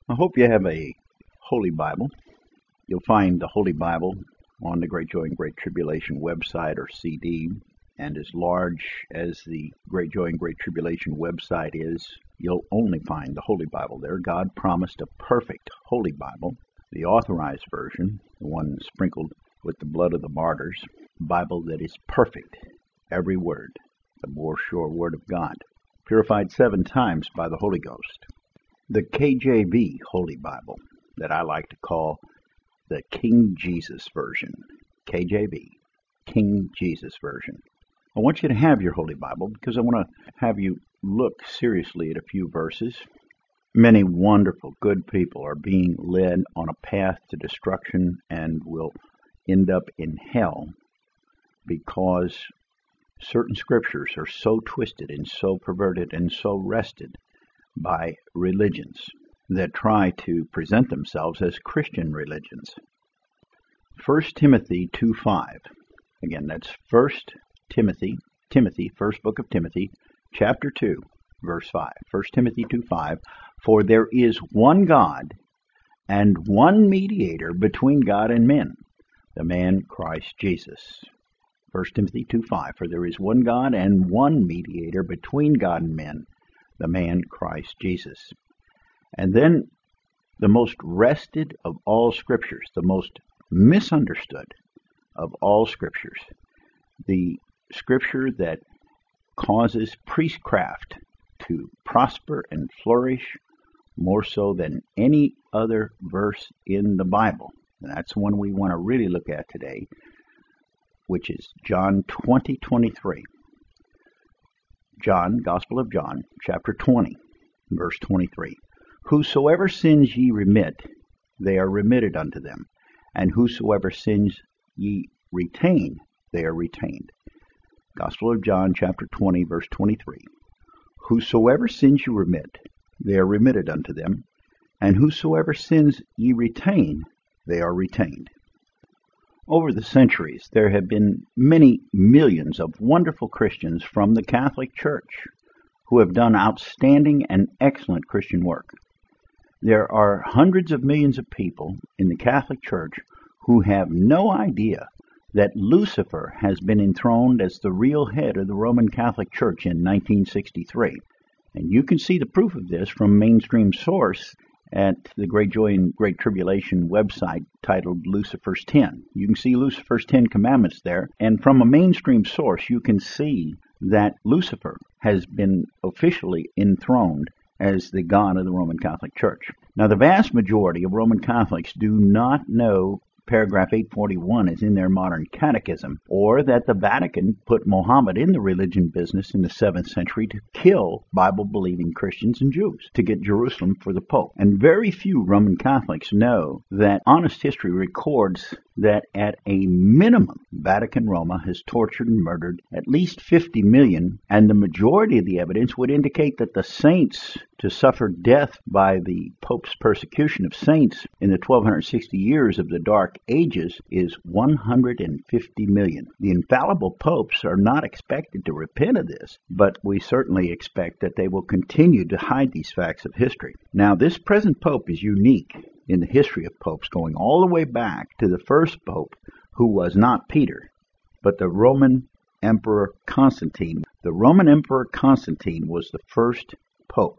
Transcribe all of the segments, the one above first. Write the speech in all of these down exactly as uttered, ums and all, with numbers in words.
I hope you have a Holy Bible. You'll find the Holy Bible on the Great Joy and Great Tribulation website or C D. And as large as the Great Joy and Great Tribulation website is, you'll only find the Holy Bible there. God promised a perfect Holy Bible, the authorized version, the one sprinkled with the blood of the martyrs, Bible that is perfect, every word, the more sure word of God, purified seven times by the Holy Ghost. The K J V Holy Bible, that I like to call the King Jesus Version, K J V, King Jesus Version. I want you to have your Holy Bible because I want to have you look seriously at a few verses. Many wonderful, good people are being led on a path to destruction and will end up in hell because certain scriptures are so twisted and so perverted and so wrested by religions that try to present themselves as Christian religions. First Timothy two five. Again, that's First Timothy, Timothy, first book of Timothy, chapter two, verse five. First Timothy two five. For there is one God and one mediator between God and men, the man Christ Jesus. First Timothy two five. For there is one God and one mediator between God and men, the man Christ Jesus. And then the most wrested of all scriptures, the most misunderstood of all scriptures, the scripture that causes priestcraft to prosper and flourish more so than any other verse in the Bible. And that's the one we want to really look at today, which is John twenty twenty-three. John, Gospel of John, chapter twenty, verse twenty-three. Whosoever sins ye remit, they are remitted unto them. And whosoever sins ye retain, they are retained. Gospel of John, chapter twenty, verse twenty-three. Whosoever sins you remit, they are remitted unto them. And whosoever sins ye retain, they are retained. Over the centuries, there have been many millions of wonderful Christians from the Catholic Church who have done outstanding and excellent Christian work. There are hundreds of millions of people in the Catholic Church who have no idea that Lucifer has been enthroned as the real head of the Roman Catholic Church in nineteen sixty-three. And you can see the proof of this from mainstream source at the Great Joy and Great Tribulation website titled Lucifer's Ten. You can see Lucifer's Ten Commandments there, and from a mainstream source you can see that Lucifer has been officially enthroned as the God of the Roman Catholic Church. Now, the vast majority of Roman Catholics do not know paragraph eight forty-one is in their modern catechism, or that the Vatican put Mohammed in the religion business in the seventh century to kill Bible-believing Christians and Jews, to get Jerusalem for the Pope. And very few Roman Catholics know that honest history records that at a minimum, Vatican Roma has tortured and murdered at least fifty million, and the majority of the evidence would indicate that the saints to suffer death by the Pope's persecution of saints in the twelve sixty years of the Dark Ages is one hundred fifty million. The infallible popes are not expected to repent of this, but we certainly expect that they will continue to hide these facts of history. Now, this present pope is unique in the history of popes, going all the way back to the first pope, who was not Peter, but the Roman Emperor Constantine. The Roman Emperor Constantine was the first pope.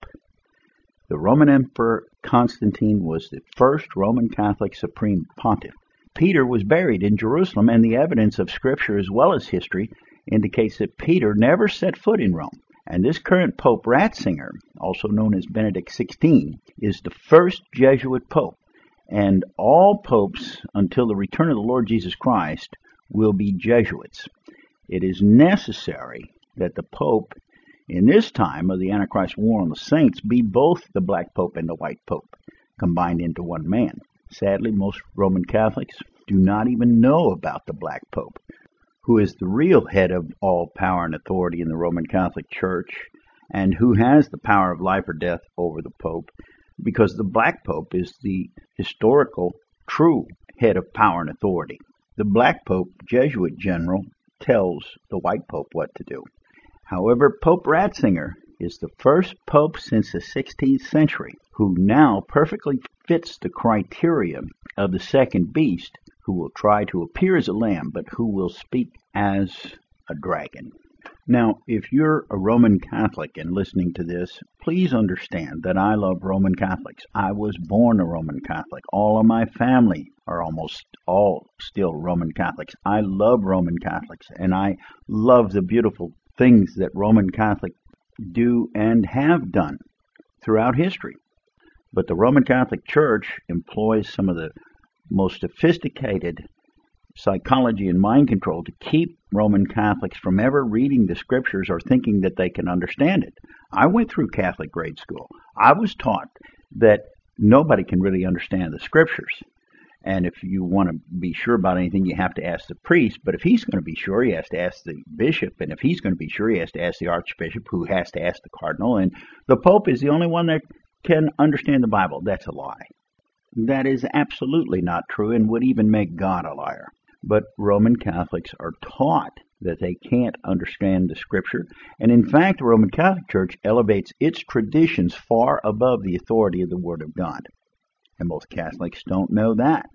The Roman Emperor Constantine was the first Roman Catholic supreme pontiff. Peter was buried in Jerusalem, and the evidence of Scripture as well as history indicates that Peter never set foot in Rome. And this current Pope Ratzinger, also known as Benedict the sixteenth, is the first Jesuit pope. And all popes until the return of the Lord Jesus Christ will be Jesuits. It is necessary that the Pope in this time of the Antichrist War on the Saints be both the black pope and the white pope, combined into one man. Sadly, most Roman Catholics do not even know about the black pope, who is the real head of all power and authority in the Roman Catholic Church, and who has the power of life or death over the pope, because the black pope is the historical, true head of power and authority. The black pope, Jesuit general, tells the white pope what to do. However, Pope Ratzinger is the first pope since the sixteenth century who now perfectly fits the criteria of the second beast, who will try to appear as a lamb, but who will speak as a dragon. Now, if you're a Roman Catholic and listening to this, please understand that I love Roman Catholics. I was born a Roman Catholic. All of my family are almost all still Roman Catholics. I love Roman Catholics, and I love the beautiful things that Roman Catholics do and have done throughout history. But the Roman Catholic Church employs some of the most sophisticated psychology and mind control to keep Roman Catholics from ever reading the Scriptures or thinking that they can understand it. I went through Catholic grade school. I was taught that nobody can really understand the Scriptures. And if you want to be sure about anything, you have to ask the priest. But if he's going to be sure, he has to ask the bishop. And if he's going to be sure, he has to ask the archbishop, who has to ask the cardinal. And the Pope is the only one that can understand the Bible. That's a lie. That is absolutely not true and would even make God a liar. But Roman Catholics are taught that they can't understand the Scripture. And in fact, the Roman Catholic Church elevates its traditions far above the authority of the Word of God. And most Catholics don't know that.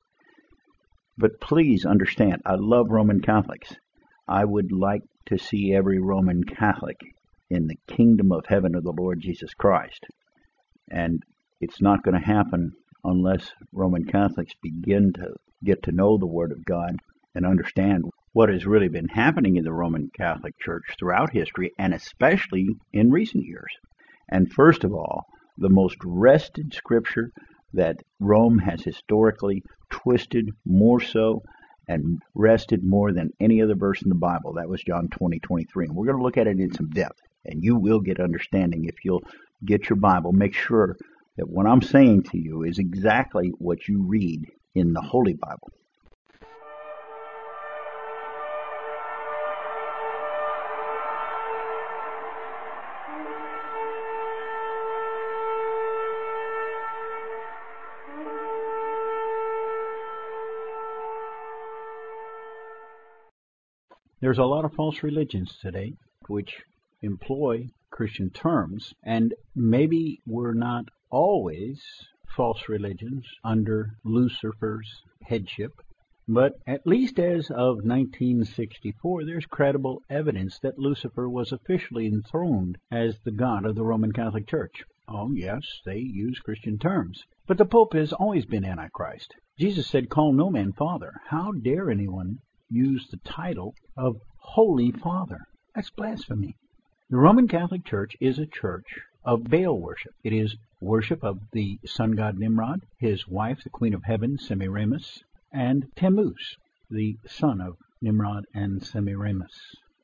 But please understand, I love Roman Catholics. I would like to see every Roman Catholic in the kingdom of heaven of the Lord Jesus Christ. And it's not going to happen unless Roman Catholics begin to get to know the Word of God and understand what has really been happening in the Roman Catholic Church throughout history, and especially in recent years. And first of all, the most wrested Scripture that Rome has historically twisted more so and wrested more than any other verse in the Bible. That was John twenty twenty-three. And we're going to look at it in some depth. And you will get understanding if you'll get your Bible. Make sure that what I'm saying to you is exactly what you read in the Holy Bible. There's a lot of false religions today which employ Christian terms, and maybe we're not always false religions under Lucifer's headship, but at least as of nineteen sixty-four, there's credible evidence that Lucifer was officially enthroned as the god of the Roman Catholic Church. Oh yes, they use Christian terms, but the Pope has always been Antichrist. Jesus said, "Call no man Father." How dare anyone use the title of Holy Father? That's blasphemy. The Roman Catholic Church is a church of Baal worship. It is worship of the sun god Nimrod, his wife, the Queen of Heaven, Semiramis, and Tammuz, the son of Nimrod and Semiramis.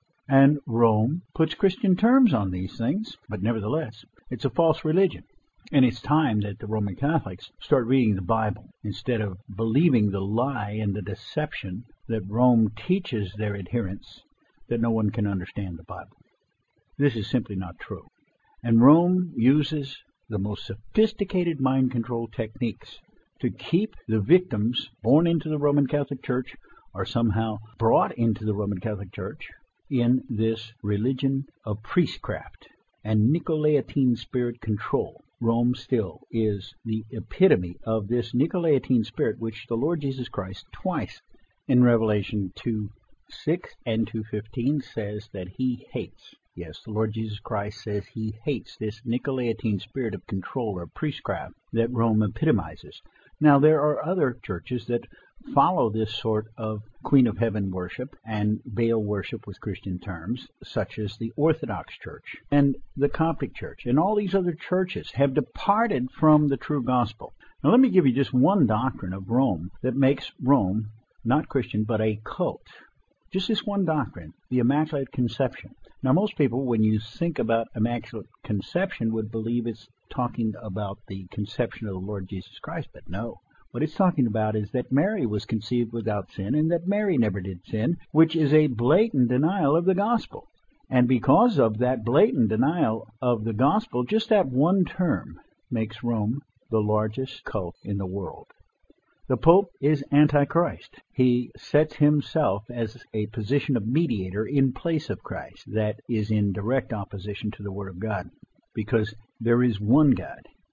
And Rome puts Christian terms on these things, but nevertheless, it's a false religion. And it's time that the Roman Catholics start reading the Bible instead of believing the lie and the deception that Rome teaches their adherents that no one can understand the Bible. This is simply not true. And Rome uses the most sophisticated mind control techniques to keep the victims born into the Roman Catholic Church or somehow brought into the Roman Catholic Church in this religion of priestcraft and Nicolaitan spirit control. Rome still is the epitome of this Nicolaitan spirit, which the Lord Jesus Christ twice in Revelation two six and two fifteen says that he hates. Yes, the Lord Jesus Christ says he hates this Nicolaitan spirit of control or priestcraft that Rome epitomizes. Now, there are other churches that follow this sort of Queen of Heaven worship and Baal worship with Christian terms, such as the Orthodox Church and the Coptic Church. And all these other churches have departed from the true gospel. Now, let me give you just one doctrine of Rome that makes Rome not Christian, but a cult. Just this one doctrine, the Immaculate Conception. Now, most people, when you think about Immaculate Conception, would believe it's talking about the conception of the Lord Jesus Christ, but no. What it's talking about is that Mary was conceived without sin and that Mary never did sin, which is a blatant denial of the gospel. And because of that blatant denial of the gospel, just that one term makes Rome the largest cult in the world. The Pope is Antichrist. He sets himself as a position of mediator in place of Christ. That is in direct opposition to the Word of God, because there is one God,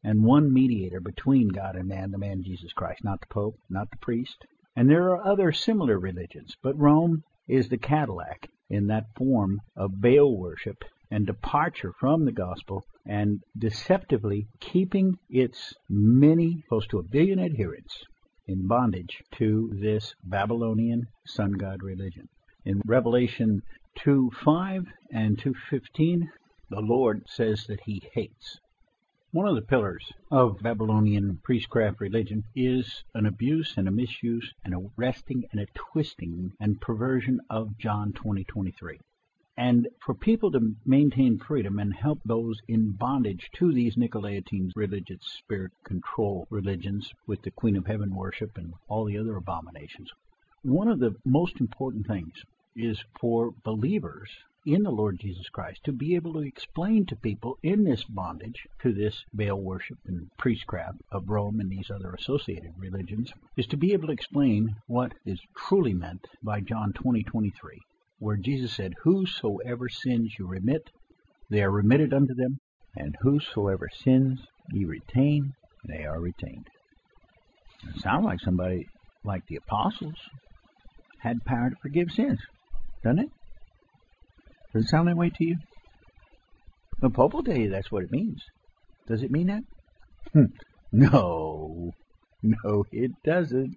and one mediator between God and man, the man Jesus Christ, not the Pope, not the priest. And there are other similar religions, but Rome is the Cadillac in that form of Baal worship and departure from the gospel and deceptively keeping its many, close to a billion adherents in bondage to this Babylonian sun god religion. In Revelation two five and two fifteen, the Lord says that he hates. One of the pillars of Babylonian priestcraft religion is an abuse and a misuse and a wresting and a twisting and perversion of John twenty twenty-three. And for people to maintain freedom and help those in bondage to these Nicolaitans religious spirit control religions with the Queen of Heaven worship and all the other abominations, one of the most important things is for believers in the Lord Jesus Christ to be able to explain to people in this bondage to this Baal worship and priestcraft of Rome and these other associated religions, is to be able to explain what is truly meant by John twenty twenty-three, where Jesus said, "Whosoever sins you remit, they are remitted unto them, and whosoever sins ye retain, they are retained." It sounds like somebody like the apostles had power to forgive sins, doesn't it? Does it sound that way to you? The Pope will tell you that's what it means. Does it mean that? Hmm. No. No, it doesn't.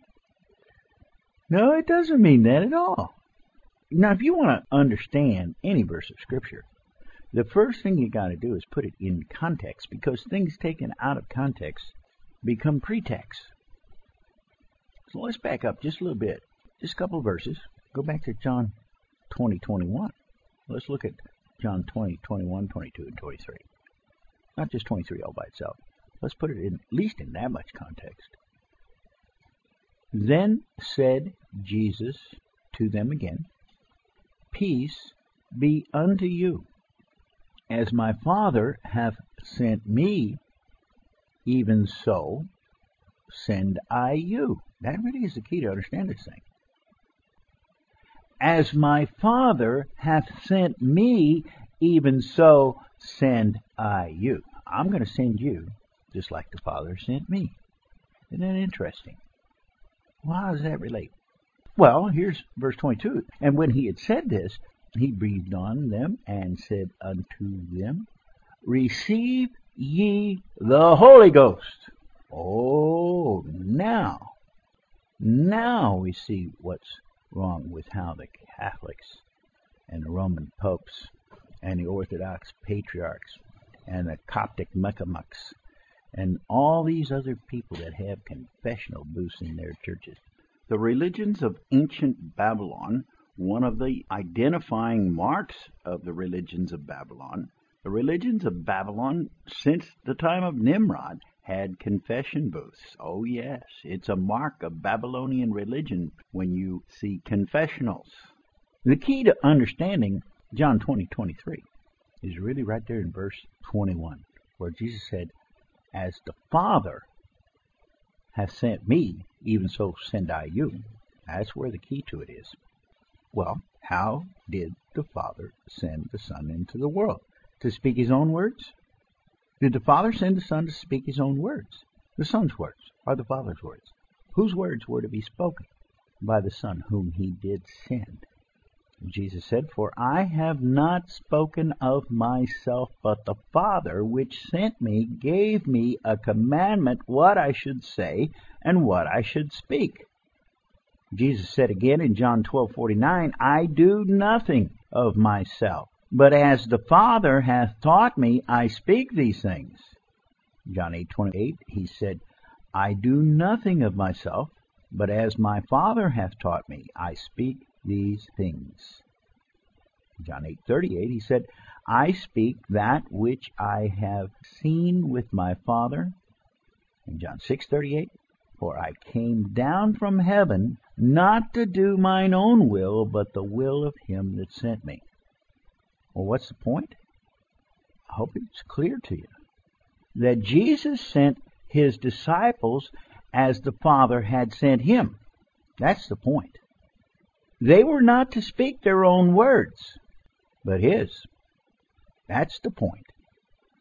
No, it doesn't mean that at all. Now, if you want to understand any verse of Scripture, the first thing you got to do is put it in context, because things taken out of context become pretext. So let's back up just a little bit, just a couple of verses. Go back to John twenty twenty-one. Let's look at John twenty, twenty-one, twenty-two, and twenty-three. Not just twenty-three all by itself. Let's put it in, at least in that much context. Then said Jesus to them again, "Peace be unto you. As my Father hath sent me, even so send I you." That really is the key to understand this thing. As my Father hath sent me, even so send I you. I'm going to send you just like the Father sent me. Isn't that interesting? Well, how does that relate? Well, here's verse twenty-two. "And when he had said this, he breathed on them and said unto them, Receive ye the Holy Ghost." Oh, now, now we see what's wrong with how the Catholics and the Roman popes and the Orthodox patriarchs and the Coptic Mechamucks and all these other people that have confessional booths in their churches. The religions of ancient Babylon, one of the identifying marks of the religions of Babylon, the religions of Babylon since the time of Nimrod had confession booths. Oh yes, it's a mark of Babylonian religion when you see confessionals. The key to understanding John twenty twenty-three is really right there in verse twenty-one, where Jesus said, "As the Father hath sent me, even so send I you." That's where the key to it is. Well, how did the Father send the Son into the world? To speak his own words? Did the Father send the Son to speak his own words? The Son's words or the Father's words? Whose words were to be spoken? By the Son whom he did send. Jesus said, "For I have not spoken of myself, but the Father which sent me gave me a commandment what I should say and what I should speak." Jesus said again in John twelve forty-nine, "I do nothing of myself, but as the Father hath taught me, I speak these things." John eight twenty-eight, he said, "I do nothing of myself, but as my Father hath taught me, I speak these things." John eight thirty-eight, he said, "I speak that which I have seen with my Father." In John six thirty-eight, "For I came down from heaven not to do mine own will, but the will of him that sent me." Well, what's the point? I hope it's clear to you that Jesus sent his disciples as the Father had sent him. That's the point. They were not to speak their own words, but his. That's the point.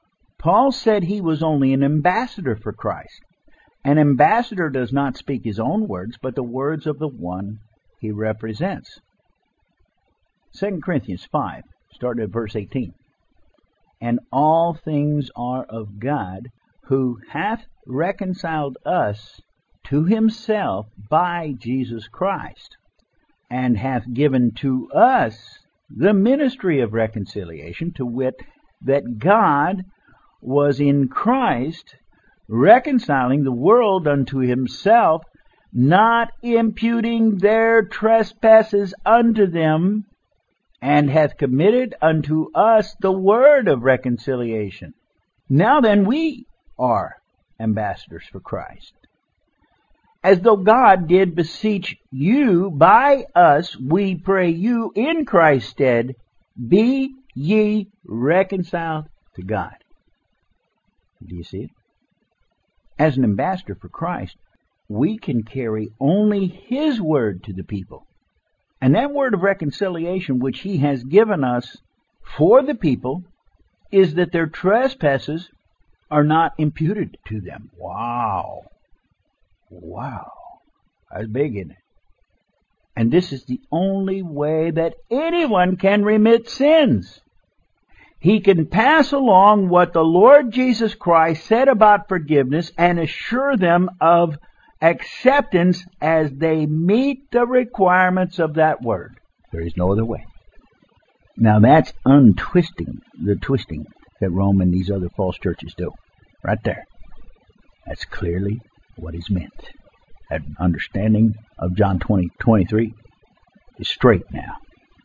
Paul said he was only an ambassador for Christ. An ambassador does not speak his own words, but the words of the one he represents. Second Corinthians five, starting at verse eighteen. And all things are of God, who hath reconciled us to himself by Jesus Christ, and hath given to us the ministry of reconciliation, to wit, that God was in Christ, reconciling the world unto himself, not imputing their trespasses unto them, and hath committed unto us the word of reconciliation. Now then, we are ambassadors for Christ. As though God did beseech you by us, we pray you in Christ's stead, be ye reconciled to God. Do you see it? As an ambassador for Christ, we can carry only his word to the people. And that word of reconciliation which he has given us for the people is that their trespasses are not imputed to them. Wow. Wow. That's big, isn't it? And this is the only way that anyone can remit sins. He can pass along what the Lord Jesus Christ said about forgiveness and assure them of acceptance as they meet the requirements of that word. There is no other way. Now that's untwisting the twisting that Rome and these other false churches do. Right there. That's clearly what is meant. That understanding of John twenty twenty-three is straight now.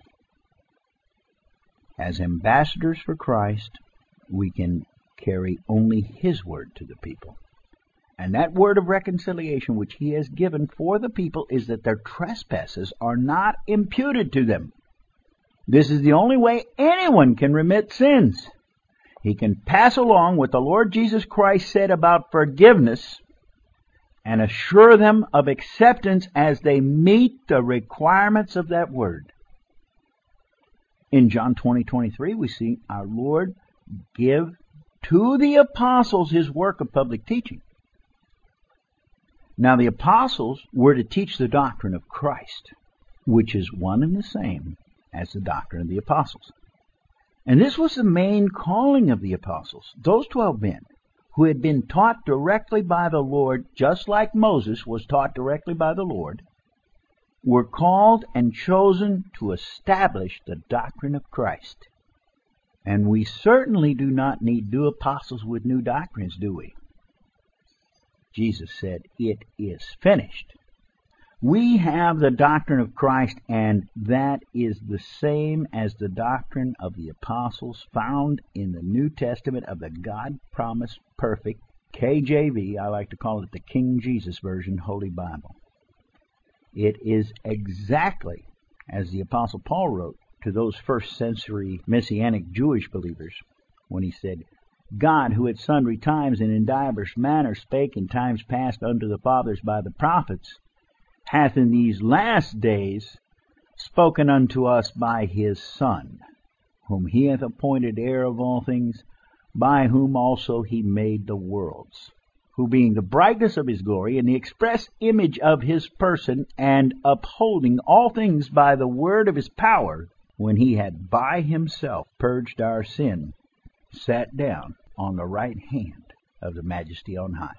As ambassadors for Christ, we can carry only his word to the people. And that word of reconciliation which he has given for the people is that their trespasses are not imputed to them. This is the only way anyone can remit sins. He can pass along what the Lord Jesus Christ said about forgiveness and assure them of acceptance as they meet the requirements of that word. In John twenty twenty-three, we see our Lord give to the apostles his work of public teaching. Now, the apostles were to teach the doctrine of Christ, which is one and the same as the doctrine of the apostles. And this was the main calling of the apostles. Those twelve men who had been taught directly by the Lord, just like Moses was taught directly by the Lord, were called and chosen to establish the doctrine of Christ. And we certainly do not need new apostles with new doctrines, do we? Jesus said, it is finished. We have the doctrine of Christ, and that is the same as the doctrine of the apostles found in the New Testament of the God-promised perfect K J V. I like to call it the King Jesus Version Holy Bible. It is exactly as the Apostle Paul wrote to those first century Messianic Jewish believers when he said, God, who at sundry times and in divers manners spake in times past unto the fathers by the prophets, hath in these last days spoken unto us by his Son, whom he hath appointed heir of all things, by whom also he made the worlds, who being the brightness of his glory and the express image of his person, and upholding all things by the word of his power, when he had by himself purged our sin, sat down on the right hand of the Majesty on high.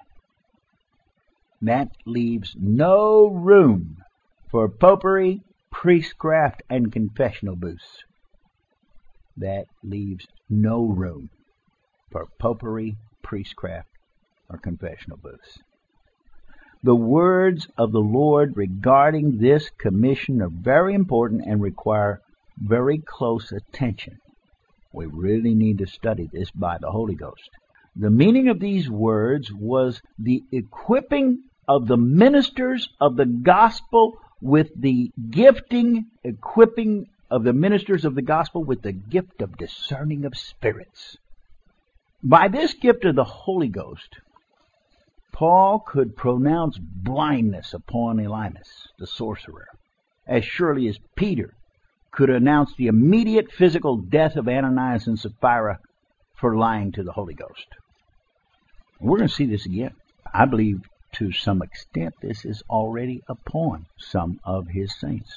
That leaves no room for popery, priestcraft, and confessional booths. That leaves no room for popery, priestcraft, or confessional booths. The words of the Lord regarding this commission are very important and require very close attention. We really need to study this by the Holy Ghost. The meaning of these words was the equipping of the ministers of the gospel with the gifting, equipping of the ministers of the gospel with the gift of discerning of spirits. By this gift of the Holy Ghost, Paul could pronounce blindness upon Elymas, the sorcerer, as surely as Peter could announce the immediate physical death of Ananias and Sapphira for lying to the Holy Ghost. We're going to see this again. I believe to some extent this is already upon some of his saints.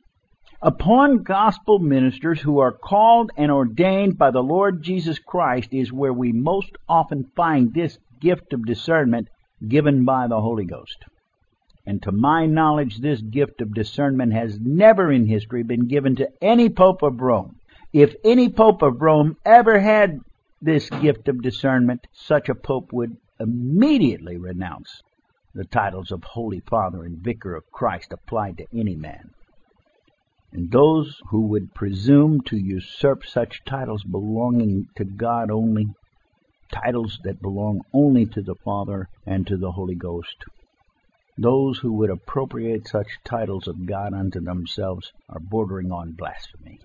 Upon gospel ministers who are called and ordained by the Lord Jesus Christ is where we most often find this gift of discernment given by the Holy Ghost. And to my knowledge, this gift of discernment has never in history been given to any Pope of Rome. If any Pope of Rome ever had this gift of discernment, such a Pope would immediately renounce the titles of Holy Father and Vicar of Christ applied to any man. And those who would presume to usurp such titles belonging to God only, titles that belong only to the Father and to the Holy Ghost, those who would appropriate such titles of God unto themselves are bordering on blasphemy.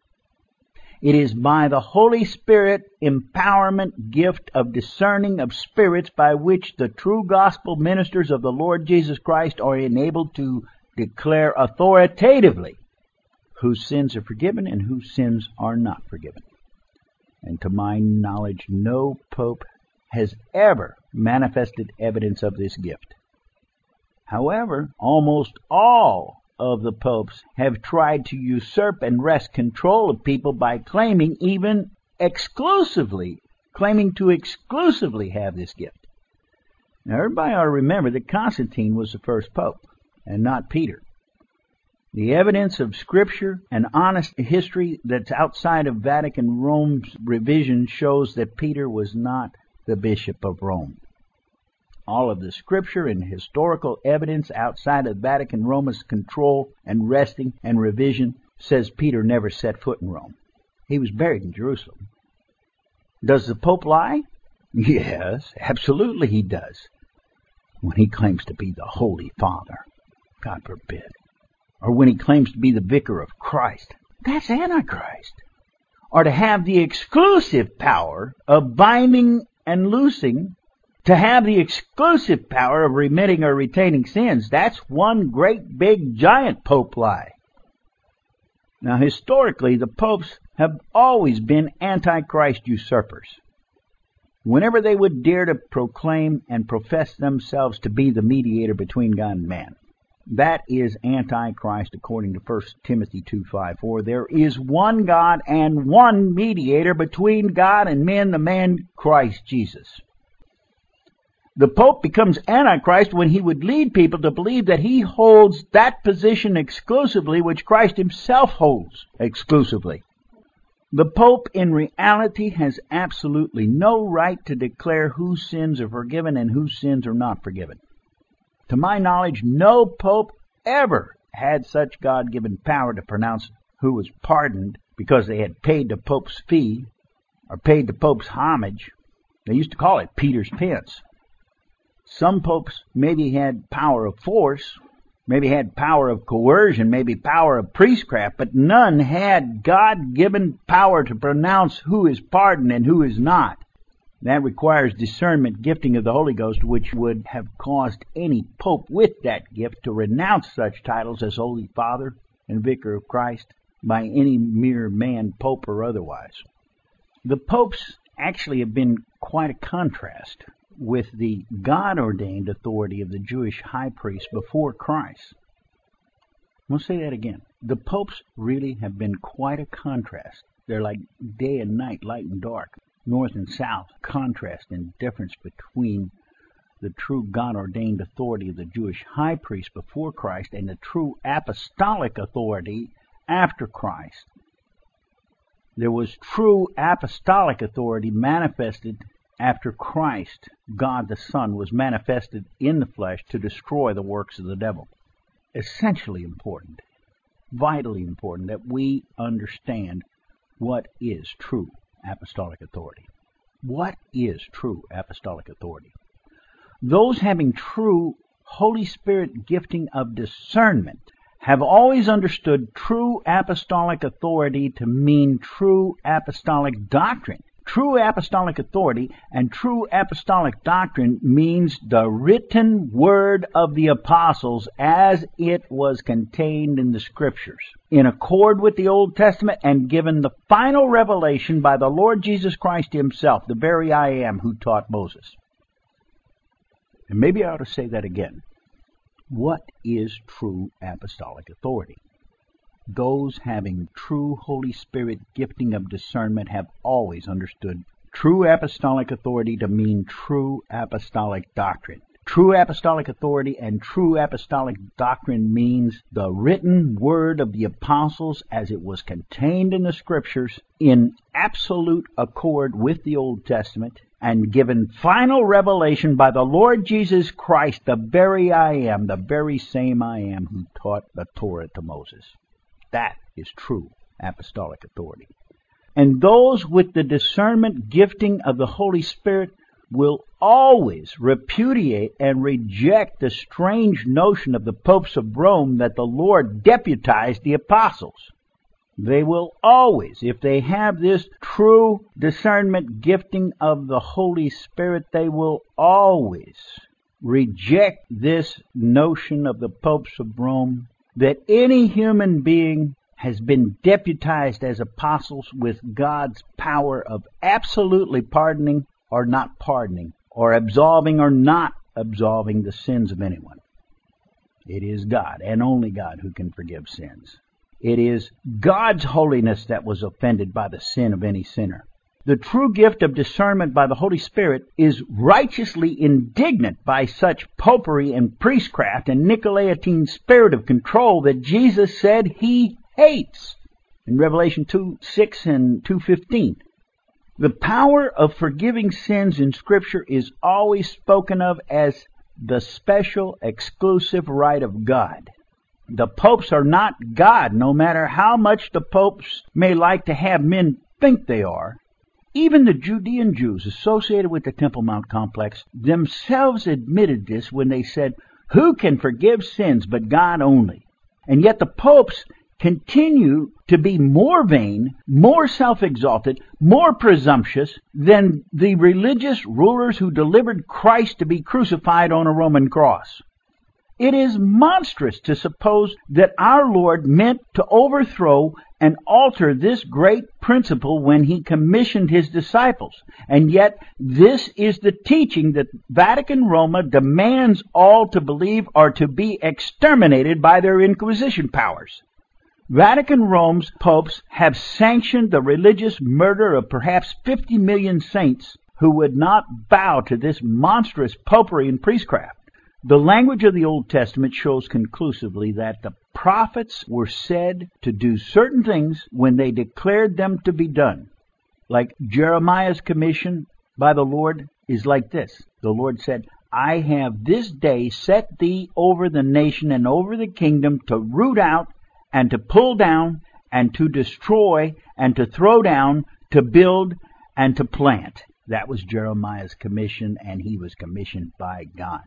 It is by the Holy Spirit empowerment gift of discerning of spirits by which the true gospel ministers of the Lord Jesus Christ are enabled to declare authoritatively whose sins are forgiven and whose sins are not forgiven. And to my knowledge, no pope has ever manifested evidence of this gift. However, almost all of the popes have tried to usurp and wrest control of people by claiming, even exclusively, claiming to exclusively have this gift. Now, everybody ought to remember that Constantine was the first pope, and not Peter. The evidence of Scripture and honest history that's outside of Vatican Rome's revision shows that Peter was not the Bishop of Rome. All of the Scripture and historical evidence outside of Vatican Rome's control and resting and revision says Peter never set foot in Rome. He was buried in Jerusalem. Does the Pope lie? Yes, absolutely he does. When he claims to be the Holy Father, God forbid. Or when he claims to be the Vicar of Christ, that's Antichrist. Or to have the exclusive power of binding and loosing, to have the exclusive power of remitting or retaining sins, that's one great big giant pope lie. Now, historically, the popes have always been Antichrist usurpers. Whenever they would dare to proclaim and profess themselves to be the mediator between God and man, that is Antichrist according to First Timothy two five. For there is one God and one mediator between God and men, the man Christ Jesus. The Pope becomes Antichrist when he would lead people to believe that he holds that position exclusively which Christ himself holds exclusively. The Pope in reality has absolutely no right to declare whose sins are forgiven and whose sins are not forgiven. To my knowledge, no pope ever had such God-given power to pronounce who was pardoned because they had paid the pope's fee or paid the pope's homage. They used to call it Peter's pence. Some popes maybe had power of force, maybe had power of coercion, maybe power of priestcraft, but none had God-given power to pronounce who is pardoned and who is not. That requires discernment, gifting of the Holy Ghost, which would have caused any pope with that gift to renounce such titles as Holy Father and Vicar of Christ by any mere man, pope or otherwise. The popes actually have been quite a contrast with the God-ordained authority of the Jewish high priest before Christ. I'll say that again. The popes really have been quite a contrast. They're like day and night, light and dark. North and south, contrast and difference between the true God-ordained authority of the Jewish high priest before Christ and the true apostolic authority after Christ. There was true apostolic authority manifested after Christ, God the Son, was manifested in the flesh to destroy the works of the devil. Essentially important, vitally important that we understand what is true apostolic authority. What is true apostolic authority? Those having true Holy Spirit gifting of discernment have always understood true apostolic authority to mean true apostolic doctrine. True apostolic authority and true apostolic doctrine means the written word of the apostles as it was contained in the Scriptures, in accord with the Old Testament and given the final revelation by the Lord Jesus Christ himself, the very I Am who taught Moses. And maybe I ought to say that again. What is true apostolic authority? Those having true Holy Spirit gifting of discernment have always understood true apostolic authority to mean true apostolic doctrine. True apostolic authority and true apostolic doctrine means the written word of the apostles as it was contained in the Scriptures in absolute accord with the Old Testament and given final revelation by the Lord Jesus Christ, the very I Am, the very same I Am who taught the Torah to Moses. That is true apostolic authority. And those with the discernment gifting of the Holy Spirit will always repudiate and reject the strange notion of the popes of Rome that the Lord deputized the apostles. They will always, if they have this true discernment gifting of the Holy Spirit, they will always reject this notion of the popes of Rome that any human being has been deputized as apostles with God's power of absolutely pardoning or not pardoning, or absolving or not absolving the sins of anyone. It is God, and only God, who can forgive sins. It is God's holiness that was offended by the sin of any sinner. The true gift of discernment by the Holy Spirit is righteously indignant by such popery and priestcraft and Nicolaitane spirit of control that Jesus said he hates in Revelation two six and two fifteen. The power of forgiving sins in Scripture is always spoken of as the special, exclusive right of God. The popes are not God, no matter how much the popes may like to have men think they are. Even the Judean Jews associated with the Temple Mount complex themselves admitted this when they said, "Who can forgive sins but God only?" And yet the popes continue to be more vain, more self-exalted, more presumptuous than the religious rulers who delivered Christ to be crucified on a Roman cross. It is monstrous to suppose that our Lord meant to overthrow and alter this great principle when he commissioned his disciples. And yet this is the teaching that Vatican Roma demands all to believe or to be exterminated by their Inquisition powers. Vatican Rome's popes have sanctioned the religious murder of perhaps fifty million saints who would not bow to this monstrous popery and priestcraft. The language of the Old Testament shows conclusively that the prophets were said to do certain things when they declared them to be done. Like Jeremiah's commission by the Lord is like this. The Lord said, "I have this day set thee over the nation and over the kingdom to root out and to pull down and to destroy and to throw down, to build and to plant." That was Jeremiah's commission, and he was commissioned by God.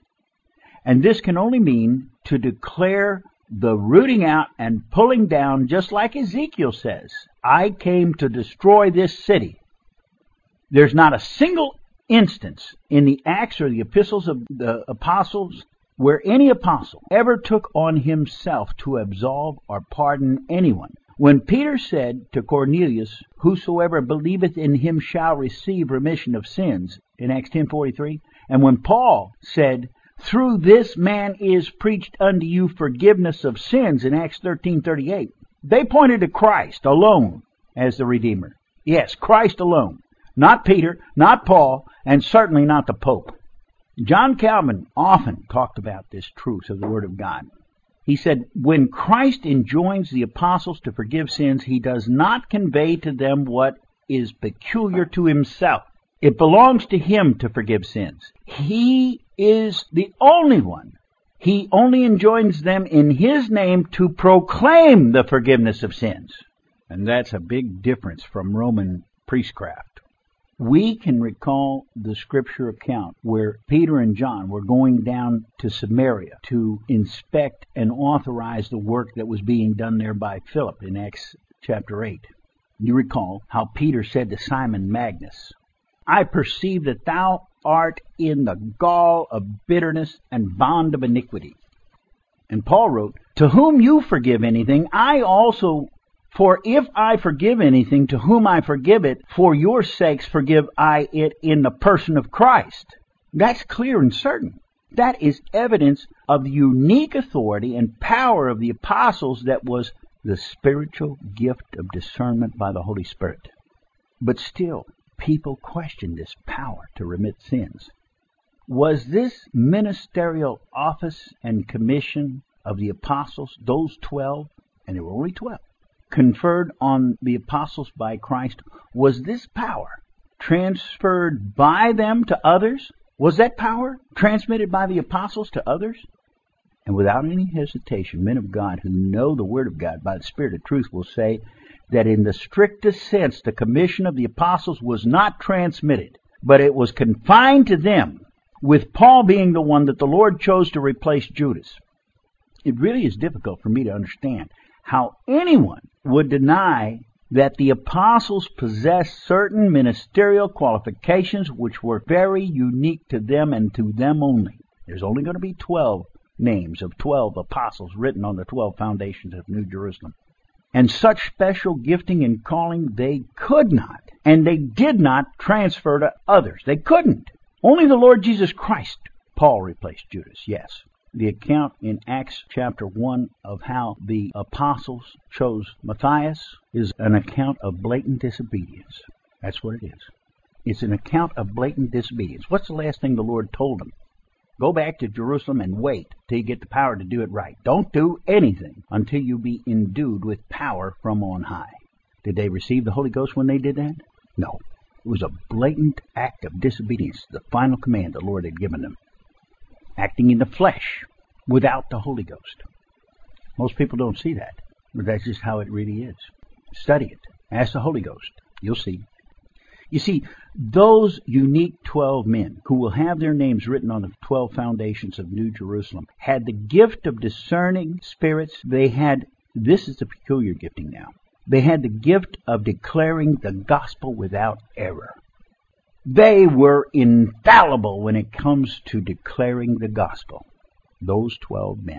And this can only mean to declare the rooting out and pulling down, just like Ezekiel says, "I came to destroy this city." There's not a single instance in the Acts or the epistles of the apostles where any apostle ever took on himself to absolve or pardon anyone. When Peter said to Cornelius, "Whosoever believeth in him shall receive remission of sins," in Acts ten forty-three, and when Paul said, "Through this man is preached unto you forgiveness of sins," in Acts thirteen thirty-eight, they pointed to Christ alone as the Redeemer. Yes, Christ alone. Not Peter, not Paul, and certainly not the Pope. John Calvin often talked about this truth of the Word of God. He said, when Christ enjoins the apostles to forgive sins, he does not convey to them what is peculiar to himself. It belongs to him to forgive sins. He is the only one. He only enjoins them in his name to proclaim the forgiveness of sins. And that's a big difference from Roman priestcraft. We can recall the scripture account where Peter and John were going down to Samaria to inspect and authorize the work that was being done there by Philip in Acts chapter eight. You recall how Peter said to Simon Magus, I perceive that thou art in the gall of bitterness and bond of iniquity. And Paul wrote, to whom you forgive anything, I also, for if I forgive anything, to whom I forgive it, for your sakes forgive I it in the person of Christ. That's clear and certain. That is evidence of the unique authority and power of the apostles that was the spiritual gift of discernment by the Holy Spirit. But still, people question this power to remit sins. Was this ministerial office and commission of the apostles, those twelve, and there were only twelve, conferred on the apostles by Christ, was this power transferred by them to others? Was that power transmitted by the apostles to others? And without any hesitation, men of God who know the Word of God by the Spirit of truth will say that in the strictest sense, the commission of the apostles was not transmitted, but it was confined to them, with Paul being the one that the Lord chose to replace Judas. It really is difficult for me to understand how anyone would deny that the apostles possessed certain ministerial qualifications which were very unique to them and to them only. There's only going to be twelve names of twelve apostles written on the twelve foundations of New Jerusalem. And such special gifting and calling they could not, and they did not transfer to others. They couldn't. Only the Lord Jesus Christ. Paul replaced Judas, yes. The account in Acts chapter one of how the apostles chose Matthias is an account of blatant disobedience. That's what it is. It's an account of blatant disobedience. What's the last thing the Lord told them? Go back to Jerusalem and wait till you get the power to do it right. Don't do anything until you be endued with power from on high. Did they receive the Holy Ghost when they did that? No. It was a blatant act of disobedience to the final command the Lord had given them. Acting in the flesh without the Holy Ghost. Most people don't see that, but that's just how it really is. Study it. Ask the Holy Ghost. You'll see. You see, those unique twelve men who will have their names written on the twelve foundations of New Jerusalem had the gift of discerning spirits. They had, this is the peculiar gifting now, they had the gift of declaring the gospel without error. They were infallible when it comes to declaring the gospel. Those twelve men.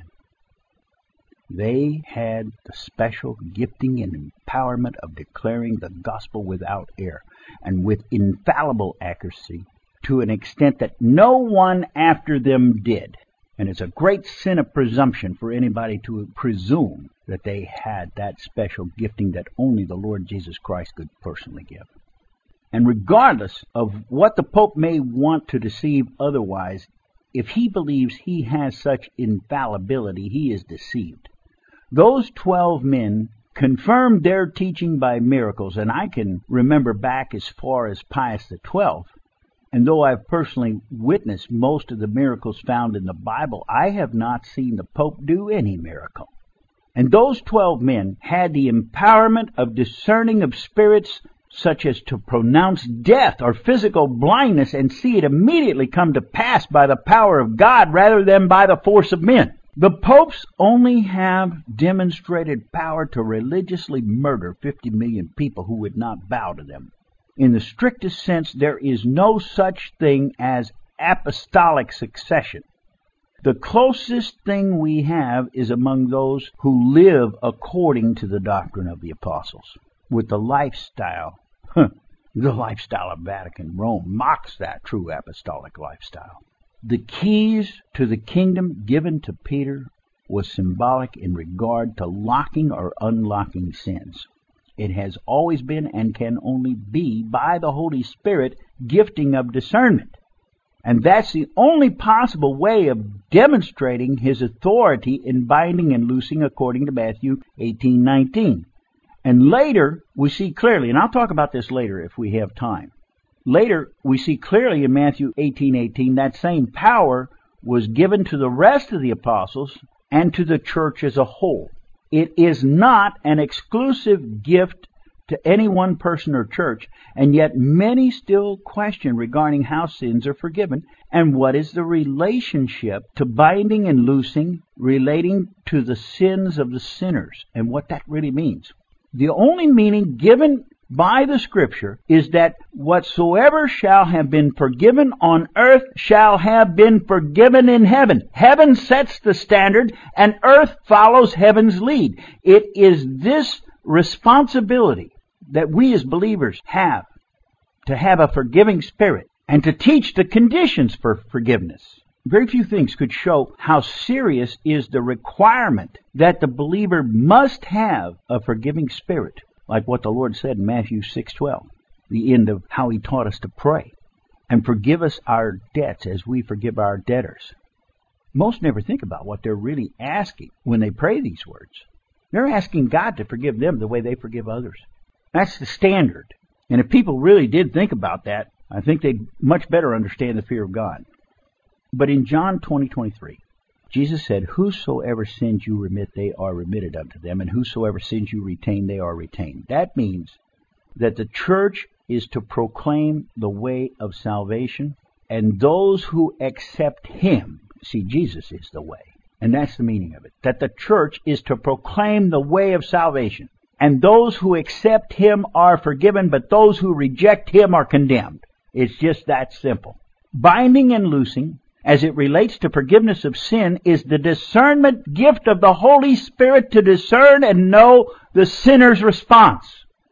They had the special gifting and empowerment of declaring the gospel without error and with infallible accuracy to an extent that no one after them did. And it's a great sin of presumption for anybody to presume that they had that special gifting that only the Lord Jesus Christ could personally give. And regardless of what the Pope may want to deceive otherwise, if he believes he has such infallibility, he is deceived. Those twelve men confirmed their teaching by miracles, and I can remember back as far as Pius the twelfth, and though I've personally witnessed most of the miracles found in the Bible, I have not seen the Pope do any miracle. And those twelve men had the empowerment of discerning of spirits such as to pronounce death or physical blindness and see it immediately come to pass by the power of God rather than by the force of men. The popes only have demonstrated power to religiously murder fifty million people who would not bow to them. In the strictest sense, there is no such thing as apostolic succession. The closest thing we have is among those who live according to the doctrine of the apostles, with the lifestyle. Huh, the lifestyle of Vatican Rome mocks that true apostolic lifestyle. The keys to the kingdom given to Peter was symbolic in regard to locking or unlocking sins. It has always been and can only be by the Holy Spirit gifting of discernment. And that's the only possible way of demonstrating his authority in binding and loosing according to Matthew eighteen nineteen. And later, we see clearly, and I'll talk about this later if we have time. Later, we see clearly in Matthew eighteen eighteen that same power was given to the rest of the apostles and to the church as a whole. It is not an exclusive gift to any one person or church, and yet many still question regarding how sins are forgiven and what is the relationship to binding and loosing relating to the sins of the sinners and what that really means. The only meaning given by the Scripture is that whatsoever shall have been forgiven on earth shall have been forgiven in heaven. Heaven sets the standard, and earth follows heaven's lead. It is this responsibility that we as believers have, to have a forgiving spirit and to teach the conditions for forgiveness. Very few things could show how serious is the requirement that the believer must have a forgiving spirit, like what the Lord said in Matthew six twelve, the end of how He taught us to pray, and forgive us our debts as we forgive our debtors. Most never think about what they're really asking when they pray these words. They're asking God to forgive them the way they forgive others. That's the standard. And if people really did think about that, I think they'd much better understand the fear of God. But in John twenty twenty-three, Jesus said, whosoever sins you remit, they are remitted unto them, and whosoever sins you retain, they are retained. That means that the church is to proclaim the way of salvation, and those who accept Him, see, Jesus is the way, and that's the meaning of it, that the church is to proclaim the way of salvation, and those who accept Him are forgiven, but those who reject Him are condemned. It's just that simple. Binding and loosing, as it relates to forgiveness of sin, is the discernment gift of the Holy Spirit to discern and know the sinner's response,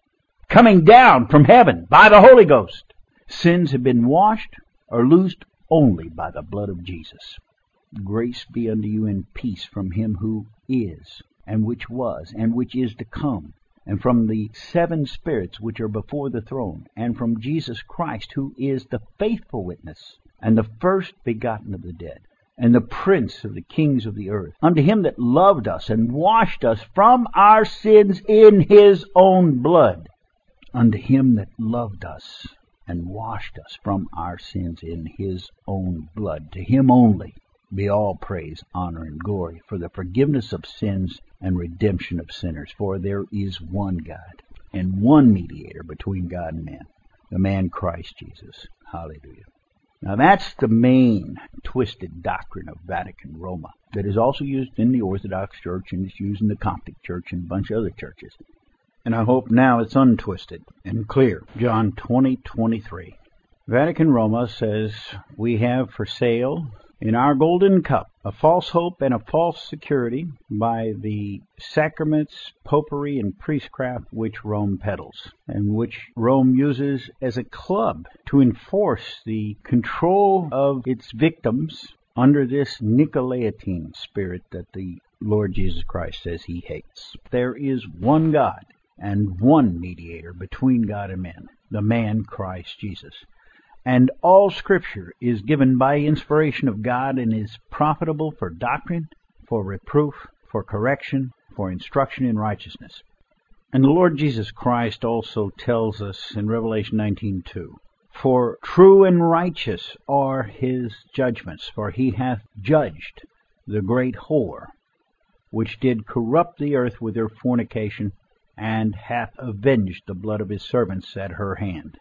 coming down from heaven by the Holy Ghost. Sins have been washed or loosed only by the blood of Jesus. Grace be unto you and peace from Him who is, and which was, and which is to come, and from the seven spirits which are before the throne, and from Jesus Christ, who is the faithful witness, and the first begotten of the dead, and the prince of the kings of the earth, unto Him that loved us and washed us from our sins in His own blood, unto Him that loved us and washed us from our sins in His own blood. To Him only be all praise, honor, and glory for the forgiveness of sins and redemption of sinners. For there is one God and one mediator between God and man, the man Christ Jesus. Hallelujah. Now that's the main twisted doctrine of Vatican Roma that is also used in the Orthodox Church, and it's used in the Coptic Church and a bunch of other churches. And I hope now it's untwisted and clear. John twenty twenty-three. Vatican Roma says, we have for sale in our golden cup a false hope and a false security by the sacraments, popery, and priestcraft which Rome peddles, and which Rome uses as a club to enforce the control of its victims under this Nicolaitan spirit that the Lord Jesus Christ says He hates. There is one God and one mediator between God and men, the man Christ Jesus. And all Scripture is given by inspiration of God and is profitable for doctrine, for reproof, for correction, for instruction in righteousness. And the Lord Jesus Christ also tells us in Revelation nineteen two, for true and righteous are His judgments, for He hath judged the great whore, which did corrupt the earth with her fornication, and hath avenged the blood of His servants at her hand.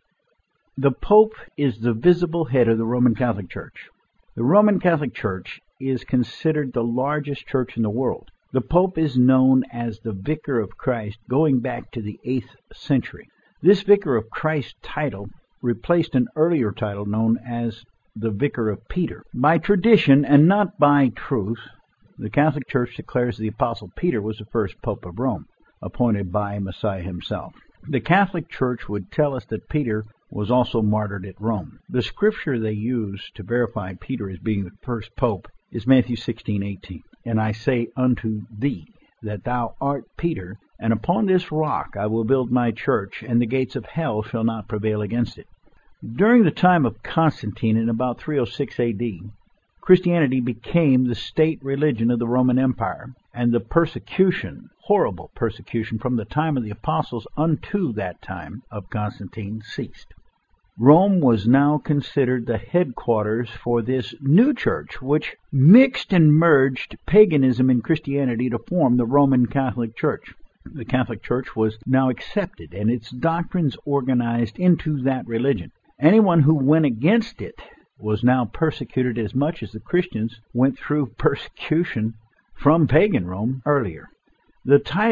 The Pope is the visible head of the Roman Catholic Church. The Roman Catholic Church is considered the largest church in the world. The Pope is known as the Vicar of Christ going back to the eighth century. This Vicar of Christ title replaced an earlier title known as the Vicar of Peter. By tradition and not by truth, the Catholic Church declares the Apostle Peter was the first Pope of Rome, appointed by Messiah himself. The Catholic Church would tell us that Peter was also martyred at Rome. The scripture they use to verify Peter as being the first pope is Matthew sixteen eighteen. And I say unto thee that thou art Peter, and upon this rock I will build my church, and the gates of hell shall not prevail against it. During the time of Constantine in about three oh six A D, Christianity became the state religion of the Roman Empire, and the persecution, horrible persecution from the time of the apostles unto that time of Constantine ceased. Rome was now considered the headquarters for this new church, which mixed and merged paganism and Christianity to form the Roman Catholic Church. The Catholic Church was now accepted, and its doctrines organized into that religion. Anyone who went against it was now persecuted as much as the Christians went through persecution from pagan Rome earlier. The title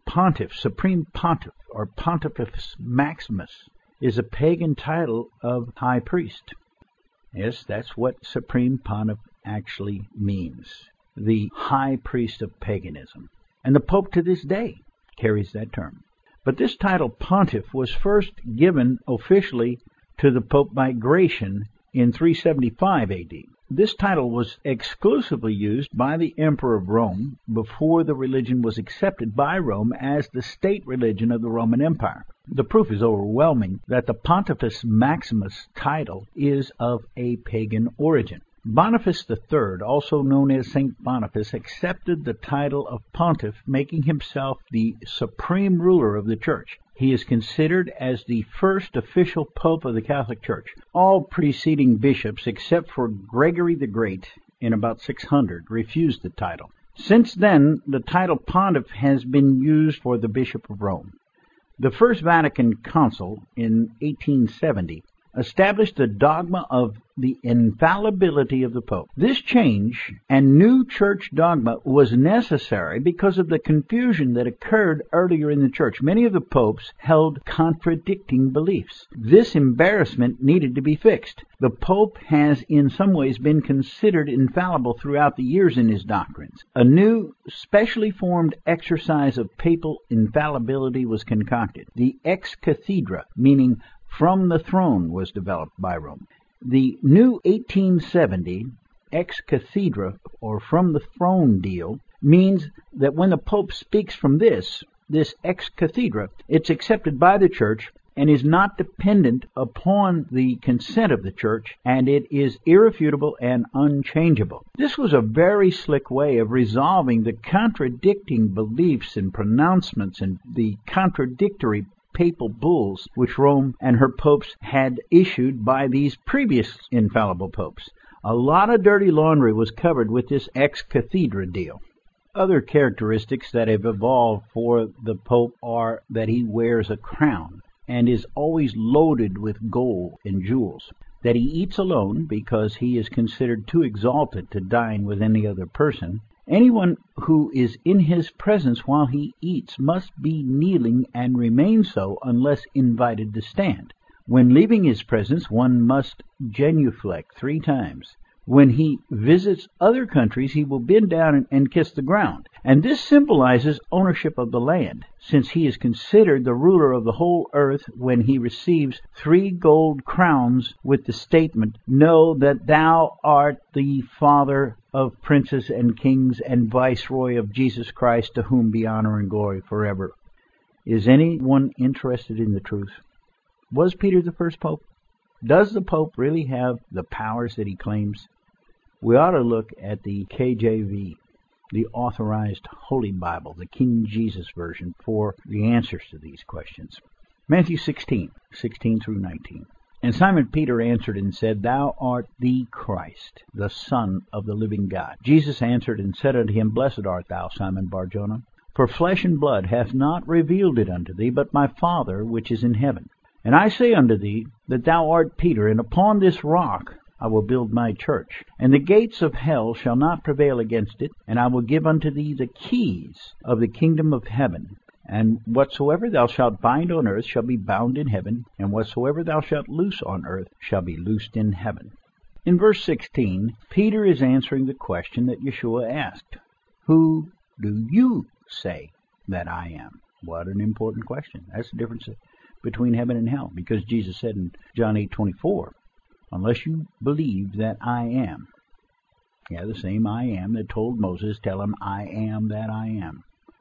pontiff, supreme pontiff, or Pontifex Maximus, is a pagan title of high priest. Yes, that's what supreme pontiff actually means. The high priest of paganism. And the Pope to this day carries that term. But this title, pontiff, was first given officially to the Pope by Gratian in three seventy-five A D. This title was exclusively used by the Emperor of Rome before the religion was accepted by Rome as the state religion of the Roman Empire. The proof is overwhelming that the Pontifex Maximus title is of a pagan origin. Boniface the Third, also known as Saint Boniface, accepted the title of pontiff, making himself the supreme ruler of the Church. He is considered as the first official pope of the Catholic Church. All preceding bishops, except for Gregory the Great in about six hundred, refused the title. Since then, the title pontiff has been used for the Bishop of Rome. The First Vatican Council in eighteen seventy established the dogma of the infallibility of the Pope. This change and new church dogma was necessary because of the confusion that occurred earlier in the church. Many of the popes held contradicting beliefs. This embarrassment needed to be fixed. The Pope has in some ways been considered infallible throughout the years in his doctrines. A new, specially formed exercise of papal infallibility was concocted. The ex cathedra, meaning from the throne, was developed by Rome. The new eighteen seventy ex cathedra, or from the throne deal, means that when the Pope speaks from this, this ex cathedra, it's accepted by the Church and is not dependent upon the consent of the Church, and it is irrefutable and unchangeable. This was a very slick way of resolving the contradicting beliefs and pronouncements and the contradictory papal bulls which Rome and her popes had issued by these previous infallible popes. A lot of dirty laundry was covered with this ex cathedra deal. Other characteristics that have evolved for the Pope are that he wears a crown and is always loaded with gold and jewels, that he eats alone because he is considered too exalted to dine with any other person. Anyone who is in his presence while he eats must be kneeling and remain so unless invited to stand. When leaving his presence, one must genuflect three times. When he visits other countries, he will bend down and, and kiss the ground. And this symbolizes ownership of the land, since he is considered the ruler of the whole earth when he receives three gold crowns with the statement, "Know that thou art the Father of princes and kings and viceroy of Jesus Christ, to whom be honor and glory forever." Is anyone interested in the truth? Was Peter the first pope? Does the Pope really have the powers that he claims? We ought to look at the K J V, the Authorized Holy Bible, the King Jesus Version, for the answers to these questions. Matthew sixteen, sixteen through nineteen. And Simon Peter answered and said, "Thou art the Christ, the Son of the living God." Jesus answered and said unto him, "Blessed art thou, Simon Bar-Jonah, for flesh and blood hath not revealed it unto thee, but my Father which is in heaven. And I say unto thee that thou art Peter, and upon this rock I will build my church, and the gates of hell shall not prevail against it. And I will give unto thee the keys of the kingdom of heaven. And whatsoever thou shalt bind on earth shall be bound in heaven, and whatsoever thou shalt loose on earth shall be loosed in heaven." In verse sixteen, Peter is answering the question that Yeshua asked. Who do you say that I am? What an important question. That's the difference between heaven and hell, because Jesus said in John eight twenty-four, "Unless you believe that I am." Yeah, the same I am that told Moses, "Tell him I am that I am."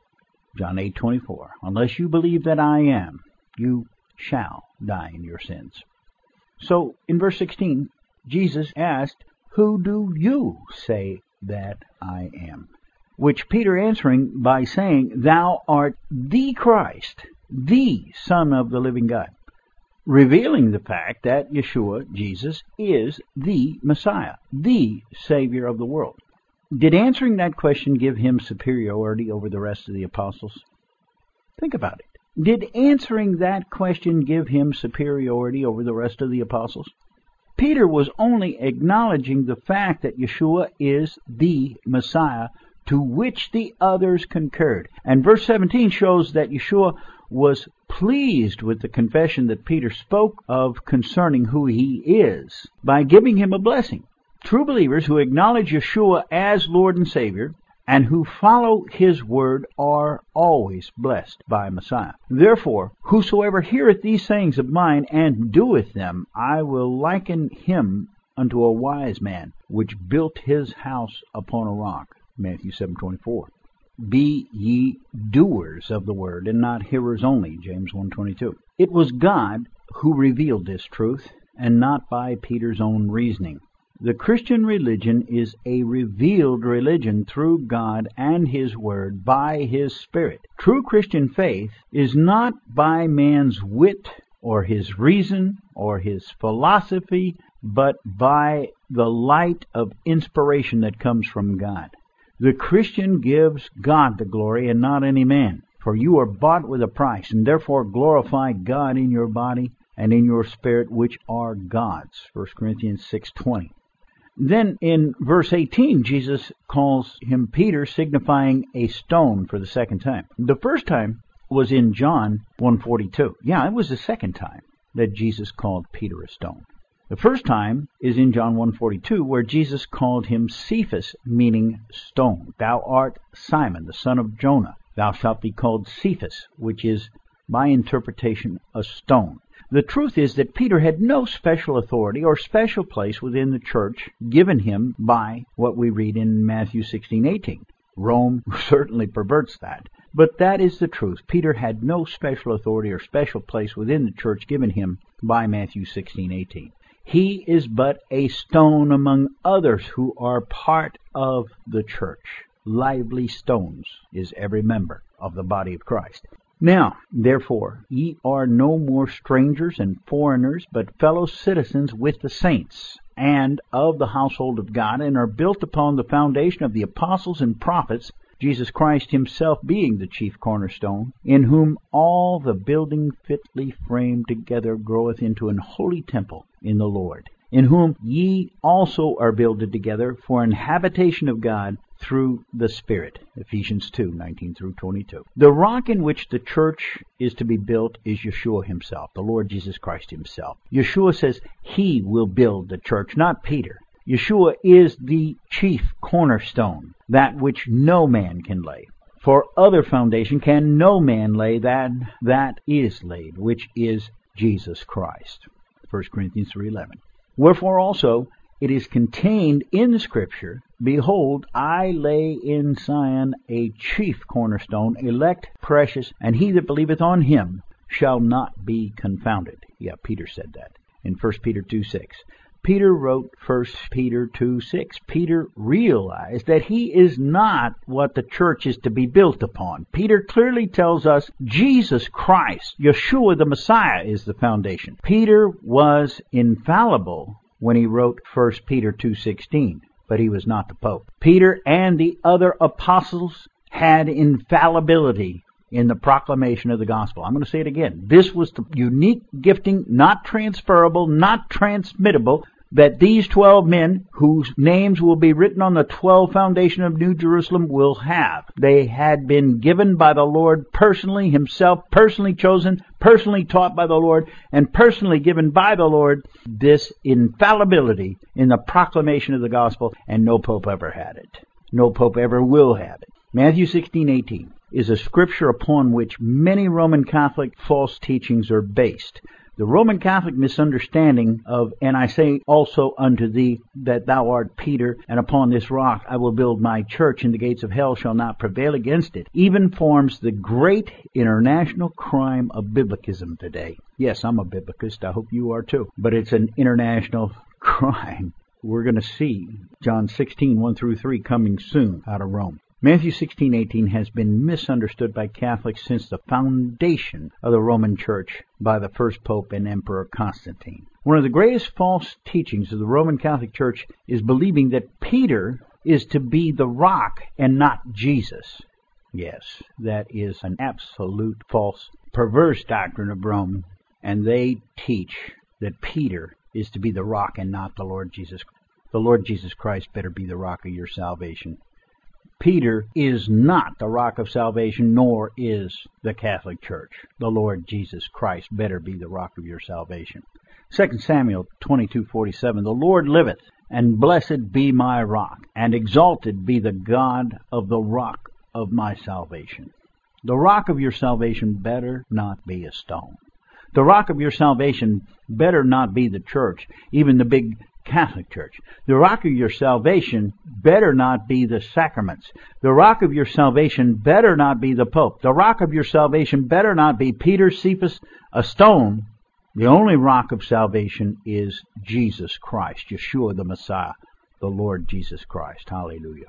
John eight twenty-four. "Unless you believe that I am, you shall die in your sins." So, in verse sixteen, Jesus asked, "Who do you say that I am?" Which Peter answering by saying, "Thou art the Christ, the Son of the living God," revealing the fact that Yeshua, Jesus, is the Messiah, the Savior of the world. Did answering that question give him superiority over the rest of the apostles? Think about it. Did answering that question give him superiority over the rest of the apostles? Peter was only acknowledging the fact that Yeshua is the Messiah to which the others concurred. And verse seventeen shows that Yeshua was pleased with the confession that Peter spoke of concerning who he is by giving him a blessing. True believers who acknowledge Yeshua as Lord and Savior and who follow his word are always blessed by Messiah. Therefore, whosoever heareth these sayings of mine and doeth them, I will liken him unto a wise man, which built his house upon a rock. Matthew seven twenty-four. Be ye doers of the word, and not hearers only. James one twenty-two. It was God who revealed this truth, and not by Peter's own reasoning. The Christian religion is a revealed religion through God and His Word by His Spirit. True Christian faith is not by man's wit or his reason or his philosophy, but by the light of inspiration that comes from God. The Christian gives God the glory and not any man. For you are bought with a price, and therefore glorify God in your body and in your spirit, which are God's. First Corinthians six twenty. Then in verse eighteen, Jesus calls him Peter, signifying a stone for the second time. The first time was in John one forty-two. Yeah, it was the second time that Jesus called Peter a stone. The first time is in John one forty-two, where Jesus called him Cephas, meaning stone. Thou art Simon, the son of Jonah. Thou shalt be called Cephas, which is, by interpretation, a stone. The truth is that Peter had no special authority or special place within the church given him by what we read in Matthew sixteen eighteen. Rome certainly perverts that. But that is the truth. Peter had no special authority or special place within the church given him by Matthew sixteen eighteen. He is but a stone among others who are part of the church. Lively stones is every member of the body of Christ. Now, therefore, ye are no more strangers and foreigners, but fellow citizens with the saints, and of the household of God, and are built upon the foundation of the apostles and prophets, Jesus Christ himself being the chief cornerstone, in whom all the building fitly framed together groweth into an holy temple in the Lord, in whom ye also are builded together for an habitation of God through the Spirit. Ephesians two nineteen through twenty-two. The rock in which the church is to be built is Yeshua himself, the Lord Jesus Christ himself. Yeshua says he will build the church, not Peter. Yeshua is the chief cornerstone, that which no man can lay. For other foundation can no man lay than that is laid, which is Jesus Christ. First Corinthians three eleven. Wherefore also it is contained in the Scripture, Behold, I lay in Zion a chief cornerstone, elect, precious, and he that believeth on him shall not be confounded. Yeah, Peter said that in First Peter two six. Peter wrote First Peter two six. Peter realized that he is not what the church is to be built upon. Peter clearly tells us Jesus Christ, Yeshua the Messiah, is the foundation. Peter was infallible when he wrote First Peter two sixteen, but he was not the Pope. Peter and the other apostles had infallibility in the proclamation of the gospel. I'm going to say it again. This was the unique gifting, not transferable, not transmittable, that these twelve men, whose names will be written on the twelve foundation of New Jerusalem, will have. They had been given by the Lord personally, himself, personally chosen, personally taught by the Lord, and personally given by the Lord this infallibility in the proclamation of the gospel, and no pope ever had it. No pope ever will have it. Matthew sixteen eighteen is a scripture upon which many Roman Catholic false teachings are based. The Roman Catholic misunderstanding of, and I say also unto thee that thou art Peter, and upon this rock I will build my church, and the gates of hell shall not prevail against it, even forms the great international crime of biblicism today. Yes, I'm a biblicist. I hope you are too. But it's an international crime. We're going to see John sixteen, one through three coming soon out of Rome. Matthew sixteen eighteen has been misunderstood by Catholics since the foundation of the Roman Church by the first Pope and Emperor Constantine. One of the greatest false teachings of the Roman Catholic Church is believing that Peter is to be the rock and not Jesus. Yes, that is an absolute false, perverse doctrine of Rome, and they teach that Peter is to be the rock and not the Lord Jesus. The Lord Jesus Christ better be the rock of your salvation. Peter is not the rock of salvation, nor is the Catholic Church. The Lord Jesus Christ better be the rock of your salvation. Second Samuel twenty-two forty-seven, the Lord liveth, and blessed be my rock, and exalted be the God of the rock of my salvation. The rock of your salvation better not be a stone. The rock of your salvation better not be the church, even the big Catholic Church. The rock of your salvation better not be the sacraments. The rock of your salvation better not be the Pope. The rock of your salvation better not be Peter, Cephas, a stone. The only rock of salvation is Jesus Christ, Yeshua the Messiah, the Lord Jesus Christ. Hallelujah.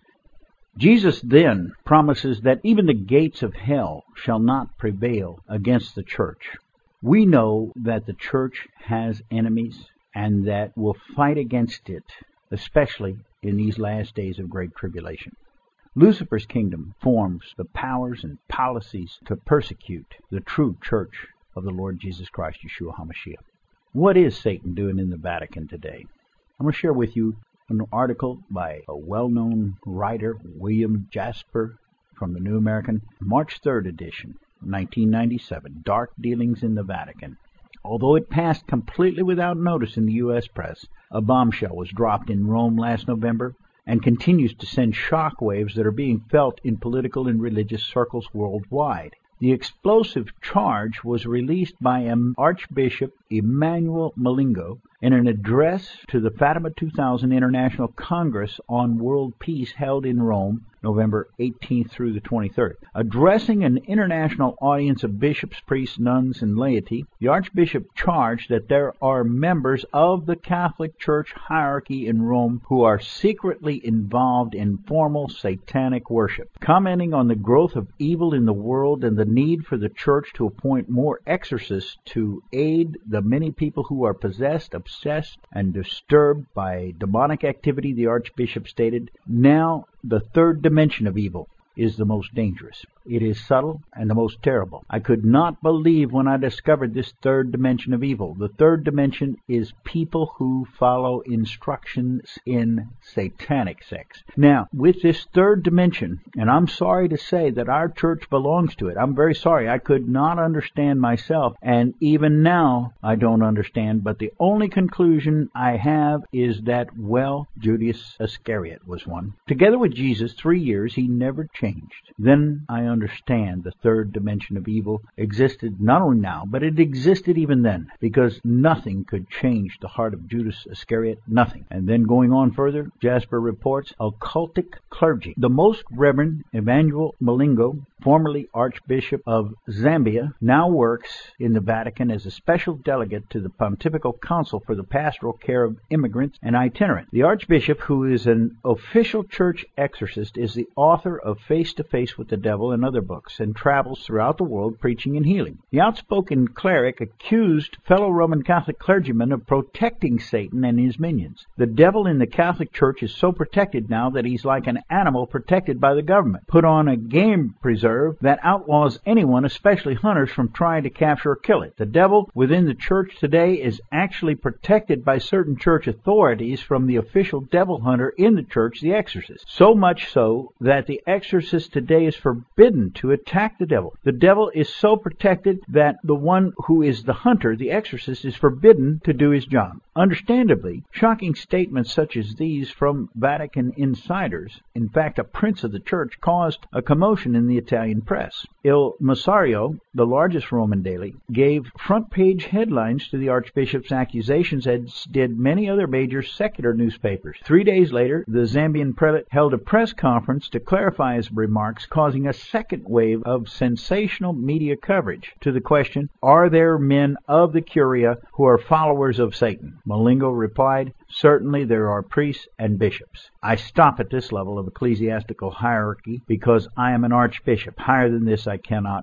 Jesus then promises that even the gates of hell shall not prevail against the church. We know that the church has enemies and that will fight against it, especially in these last days of great tribulation. Lucifer's kingdom forms the powers and policies to persecute the true church of the Lord Jesus Christ, Yeshua HaMashiach. What is Satan doing in the Vatican today? I'm going to share with you an article by a well-known writer, William Jasper, from the New American, March third edition, nineteen ninety-seven, Dark Dealings in the Vatican. Although it passed completely without notice in the U S press, a bombshell was dropped in Rome last November and continues to send shock waves that are being felt in political and religious circles worldwide. The explosive charge was released by Archbishop Emmanuel Malingo in an address to the Fatima two thousand International Congress on World Peace held in Rome, November eighteenth through the twenty-third. Addressing an international audience of bishops, priests, nuns, and laity, the Archbishop charged that there are members of the Catholic Church hierarchy in Rome who are secretly involved in formal satanic worship. Commenting on the growth of evil in the world and the need for the Church to appoint more exorcists to aid the many people who are possessed, obsessed, and disturbed by demonic activity, the Archbishop stated, "Now the third dimension of evil is the most dangerous. It is subtle and the most terrible. I could not believe when I discovered this third dimension of evil. The third dimension is people who follow instructions in satanic sects." Now, with this third dimension, and I'm sorry to say that our church belongs to it. I'm very sorry. I could not understand myself, and even now I don't understand, but the only conclusion I have is that, well, Judas Iscariot was one. Together with Jesus, three years, he never changed. Then I understand the third dimension of evil existed not only now, but it existed even then, because nothing could change the heart of Judas Iscariot, nothing. And then going on further, Jasper reports, occultic clergy. The Most Reverend Emmanuel Malingo, formerly Archbishop of Zambia, now works in the Vatican as a special delegate to the Pontifical Council for the Pastoral Care of Immigrants and Itinerant. The Archbishop, who is an official church exorcist, is the author of Face to Face with the Devil and other books, and travels throughout the world preaching and healing. The outspoken cleric accused fellow Roman Catholic clergymen of protecting Satan and his minions. The devil in the Catholic Church is so protected now that he's like an animal protected by the government. Put on a game preserve that outlaws anyone, especially hunters, from trying to capture or kill it. The devil within the church today is actually protected by certain church authorities from the official devil hunter in the church, the exorcist. So much so that the exorcist today is forbidden to attack the devil. The devil is so protected that the one who is the hunter, the exorcist, is forbidden to do his job. Understandably, shocking statements such as these from Vatican insiders, in fact a prince of the church, caused a commotion in the Italian press. Il Messario, the largest Roman daily, gave front-page headlines to the Archbishop's accusations, as did many other major secular newspapers. Three days later, the Zambian prelate held a press conference to clarify his remarks, causing a second wave of sensational media coverage to the question, are there men of the Curia who are followers of Satan? Malingo replied, certainly there are priests and bishops. I stop at this level of ecclesiastical hierarchy because I am an archbishop. Higher than this I cannot go.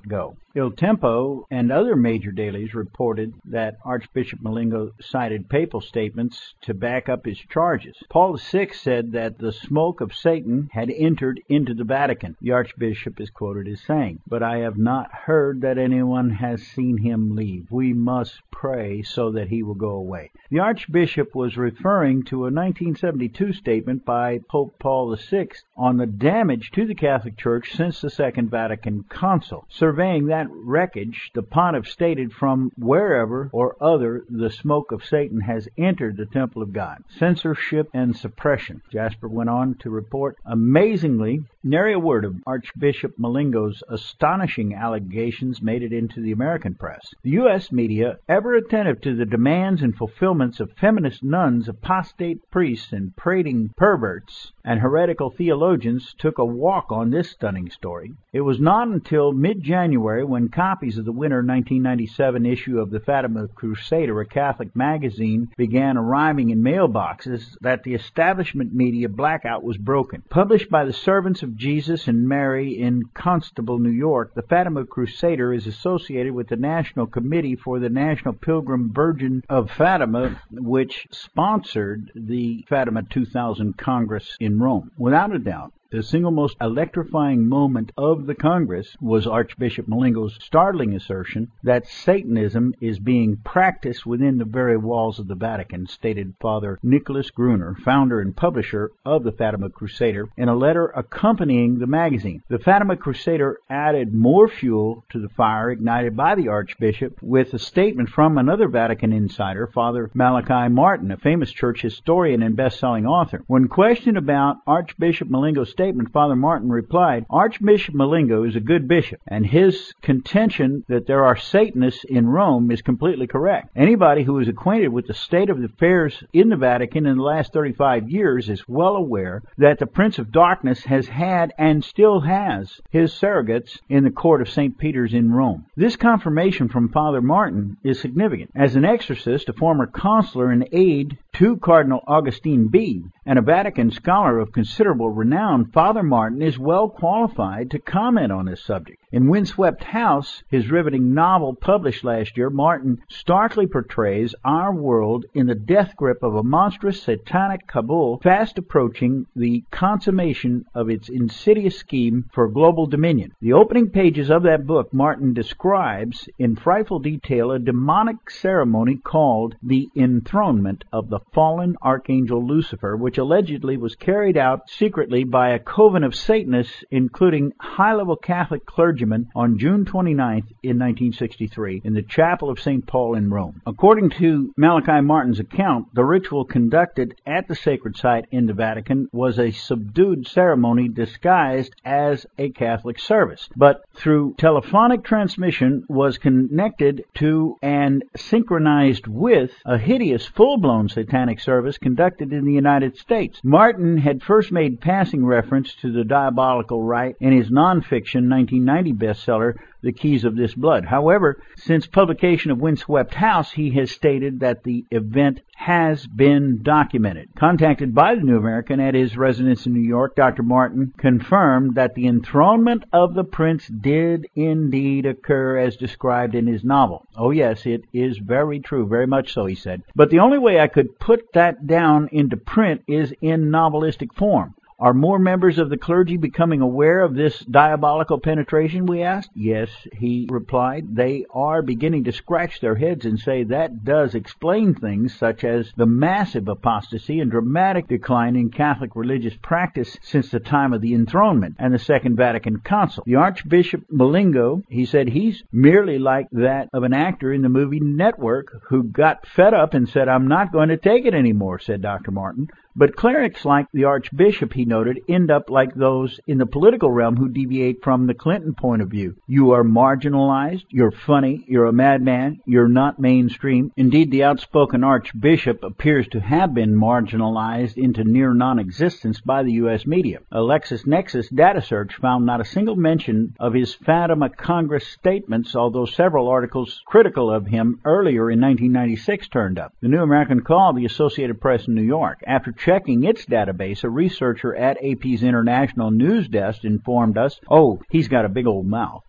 Il Tempo and other major dailies reported that Archbishop Malingo cited papal statements to back up his charges. Paul the Sixth said that the smoke of Satan had entered into the Vatican. The Archbishop is quoted as saying, "But I have not heard that anyone has seen him leave. We must pray so that he will go away." The Archbishop was referring to a nineteen seventy-two statement by Pope Paul the Sixth on the damage to the Catholic Church since the Second Vatican Council. Surveying that wreckage, the pontiff stated, "From wherever or other the smoke of Satan has entered the temple of God. Censorship and suppression." Jasper went on to report, "Amazingly, nary a word of Archbishop Malingo's astonishing allegations made it into the American press. The U S media, ever attentive to the demands and fulfillments of feminist nuns, apostate priests, and prating perverts and heretical theologians, took a walk on this stunning story. It was not until mid-January, when copies of the winter nineteen ninety-seven issue of the Fatima Crusader, a Catholic magazine, began arriving in mailboxes, that the establishment media blackout was broken. Published by the Servants of Jesus and Mary in Constable, New York, the Fatima Crusader is associated with the National Committee for the National Pilgrim Virgin of Fatima, which sponsored the Fatima two thousand Congress in Rome. Without a doubt, the single most electrifying moment of the Congress was Archbishop Malingo's startling assertion that Satanism is being practiced within the very walls of the Vatican, stated Father Nicholas Gruner, founder and publisher of the Fatima Crusader, in a letter accompanying the magazine. The Fatima Crusader added more fuel to the fire ignited by the Archbishop with a statement from another Vatican insider, Father Malachi Martin, a famous church historian and best-selling author. When questioned about Archbishop Malingo's statement, Father Martin replied, "Archbishop Malingo is a good bishop, and his contention that there are Satanists in Rome is completely correct. Anybody who is acquainted with the state of affairs in the Vatican in the last thirty-five years is well aware that the Prince of Darkness has had and still has his surrogates in the court of Saint Peter's in Rome." This confirmation from Father Martin is significant. As an exorcist, a former consular and aide to Cardinal Augustine Bede, and a Vatican scholar of considerable renown, Father Martin is well qualified to comment on this subject. In Windswept House, his riveting novel published last year, Martin starkly portrays our world in the death grip of a monstrous satanic cabal fast approaching the consummation of its insidious scheme for global dominion. The opening pages of that book, Martin describes in frightful detail a demonic ceremony called the enthronement of the fallen archangel Lucifer, which allegedly was carried out secretly by a coven of Satanists, including high-level Catholic clergy, on June twenty-ninth in nineteen sixty-three in the chapel of Saint Paul in Rome. According to Malachi Martin's account, the ritual conducted at the sacred site in the Vatican was a subdued ceremony disguised as a Catholic service, but through telephonic transmission was connected to and synchronized with a hideous full-blown satanic service conducted in the United States. Martin had first made passing reference to the diabolical rite in his nonfiction nineteen ninety bestseller, The Keys of This Blood. However, since publication of Windswept House, he has stated that the event has been documented. Contacted by the New American at his residence in New York, Doctor Martin confirmed that the enthronement of the prince did indeed occur as described in his novel. "Oh yes, it is very true, very much so," he said. "But the only way I could put that down into print is in novelistic form." Are more members of the clergy becoming aware of this diabolical penetration, we asked? Yes, he replied. They are beginning to scratch their heads and say that does explain things such as the massive apostasy and dramatic decline in Catholic religious practice since the time of the enthronement and the Second Vatican Council. The Archbishop Malingo, he said, he's merely like that of an actor in the movie Network who got fed up and said, "I'm not going to take it anymore," said Doctor Martin. But clerics like the Archbishop, he noted, end up like those in the political realm who deviate from the Clinton point of view. You are marginalized, you're funny, you're a madman, you're not mainstream. Indeed, the outspoken Archbishop appears to have been marginalized into near non-existence by the U S media. A LexisNexis data search found not a single mention of his Fatima Congress statements, although several articles critical of him earlier in nineteen ninety-six turned up. The New American called the Associated Press in New York. After checking its database, a researcher at A P's International News Desk informed us, "Oh, he's got a big old mouth."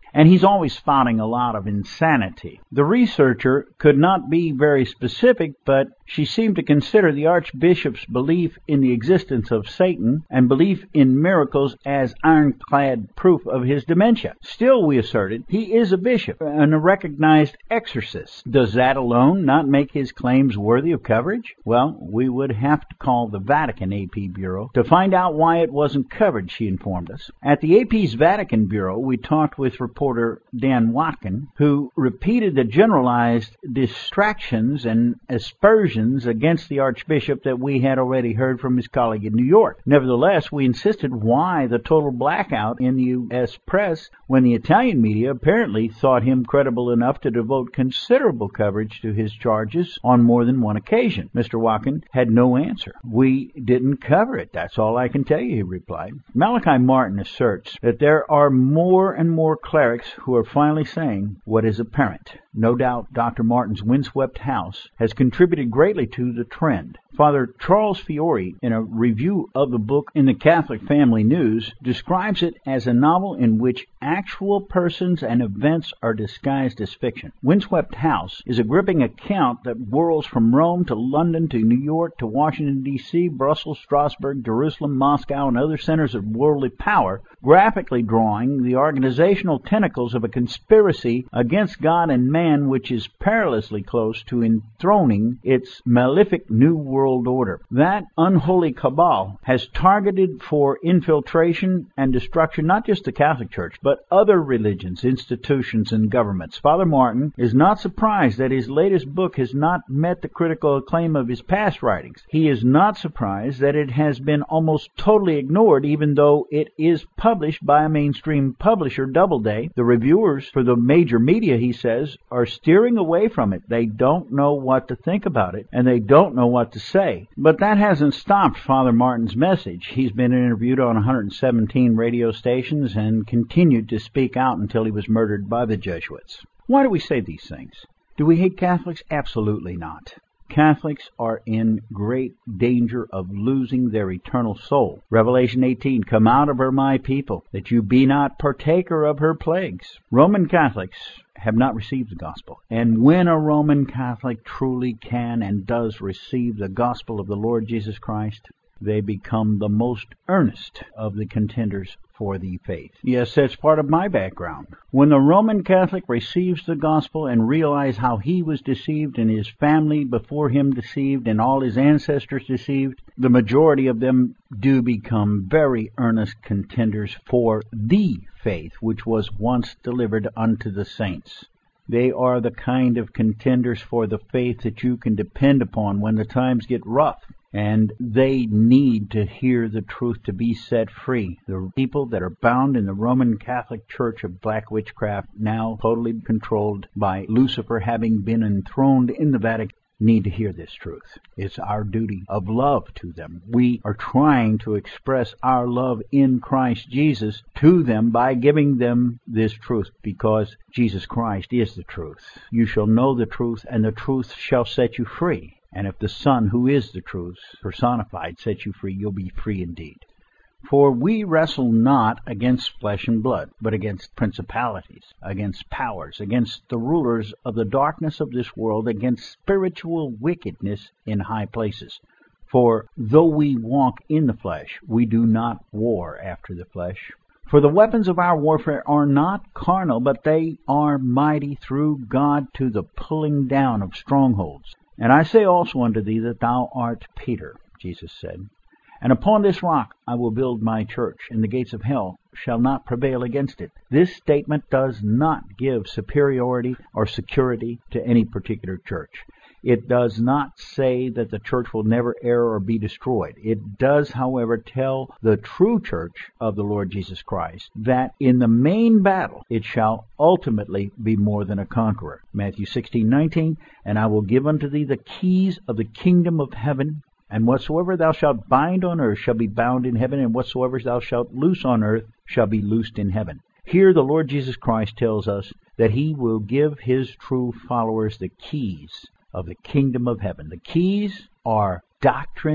and he's always spouting a lot of insanity. The researcher could not be very specific, but she seemed to consider the Archbishop's belief in the existence of Satan and belief in miracles as ironclad proof of his dementia. Still, we asserted, he is a bishop and a recognized exorcist. Does that alone not make his claims worthy of coverage? Well, we would have to call the Vatican A P Bureau to find out why it wasn't covered, she informed us. At the A P's Vatican Bureau, we talked with reporter Dan Watkin, who repeated the generalized distractions and aspersions against the Archbishop that we had already heard from his colleague in New York. Nevertheless, we insisted why the total blackout in the U S press when the Italian media apparently thought him credible enough to devote considerable coverage to his charges on more than one occasion. Mister Watkin had no answer. We didn't cover it, that's all I can tell you, he replied. Malachi Martin asserts that there are more and more clerics who are finally saying what is apparent. No doubt Doctor Martin's windswept house has contributed greatly to the trend. Father Charles Fiore, in a review of the book in the Catholic Family News, describes it as a novel in which actual persons and events are disguised as fiction. Windswept House is a gripping account that whirls from Rome to London to New York to Washington, D C, Brussels, Strasbourg, Jerusalem, Moscow, and other centers of worldly power, graphically drawing the organizational tentacles of a conspiracy against God and man which is perilously close to enthroning its malefic New World Order. That unholy cabal has targeted for infiltration and destruction not just the Catholic Church, but other religions, institutions, and governments. Father Martin is not surprised that his latest book has not met the critical acclaim of his past writings. He is not surprised that it has been almost totally ignored, even though it is published by a mainstream publisher, Doubleday. The reviewers for the major media, he says, are steering away from it. They don't know what to think about it, and they don't know what to say. But that hasn't stopped Father Martin's message. He's been interviewed on one hundred seventeen radio stations and continued to speak out until he was murdered by the Jesuits. Why do we say these things? Do we hate Catholics? Absolutely not. Catholics are in great danger of losing their eternal soul. Revelation eighteen, come out of her, my people, that you be not partaker of her plagues. Roman Catholics have not received the gospel. And when a Roman Catholic truly can and does receive the gospel of the Lord Jesus Christ, they become the most earnest of the contenders for the faith. Yes, that's part of my background. When the Roman Catholic receives the gospel and realizes how he was deceived and his family before him deceived and all his ancestors deceived, the majority of them do become very earnest contenders for the faith which was once delivered unto the saints. They are the kind of contenders for the faith that you can depend upon when the times get rough. And they need to hear the truth to be set free. The people that are bound in the Roman Catholic Church of black witchcraft, now totally controlled by Lucifer having been enthroned in the Vatican, need to hear this truth. It's our duty of love to them. We are trying to express our love in Christ Jesus to them by giving them this truth, because Jesus Christ is the truth. You shall know the truth, and the truth shall set you free. And if the Son, who is the truth, personified, sets you free, you'll be free indeed. For we wrestle not against flesh and blood, but against principalities, against powers, against the rulers of the darkness of this world, against spiritual wickedness in high places. For though we walk in the flesh, we do not war after the flesh. For the weapons of our warfare are not carnal, but they are mighty through God to the pulling down of strongholds. And I say also unto thee that thou art Peter, Jesus said, and upon this rock I will build my church, and the gates of hell shall not prevail against it. This statement does not give superiority or security to any particular church. It does not say that the church will never err or be destroyed. It does, however, tell the true church of the Lord Jesus Christ that in the main battle it shall ultimately be more than a conqueror. Matthew sixteen nineteen, and I will give unto thee the keys of the kingdom of heaven, and whatsoever thou shalt bind on earth shall be bound in heaven, and whatsoever thou shalt loose on earth shall be loosed in heaven. Here the Lord Jesus Christ tells us that he will give his true followers the keys of the kingdom of heaven. The keys are doctrine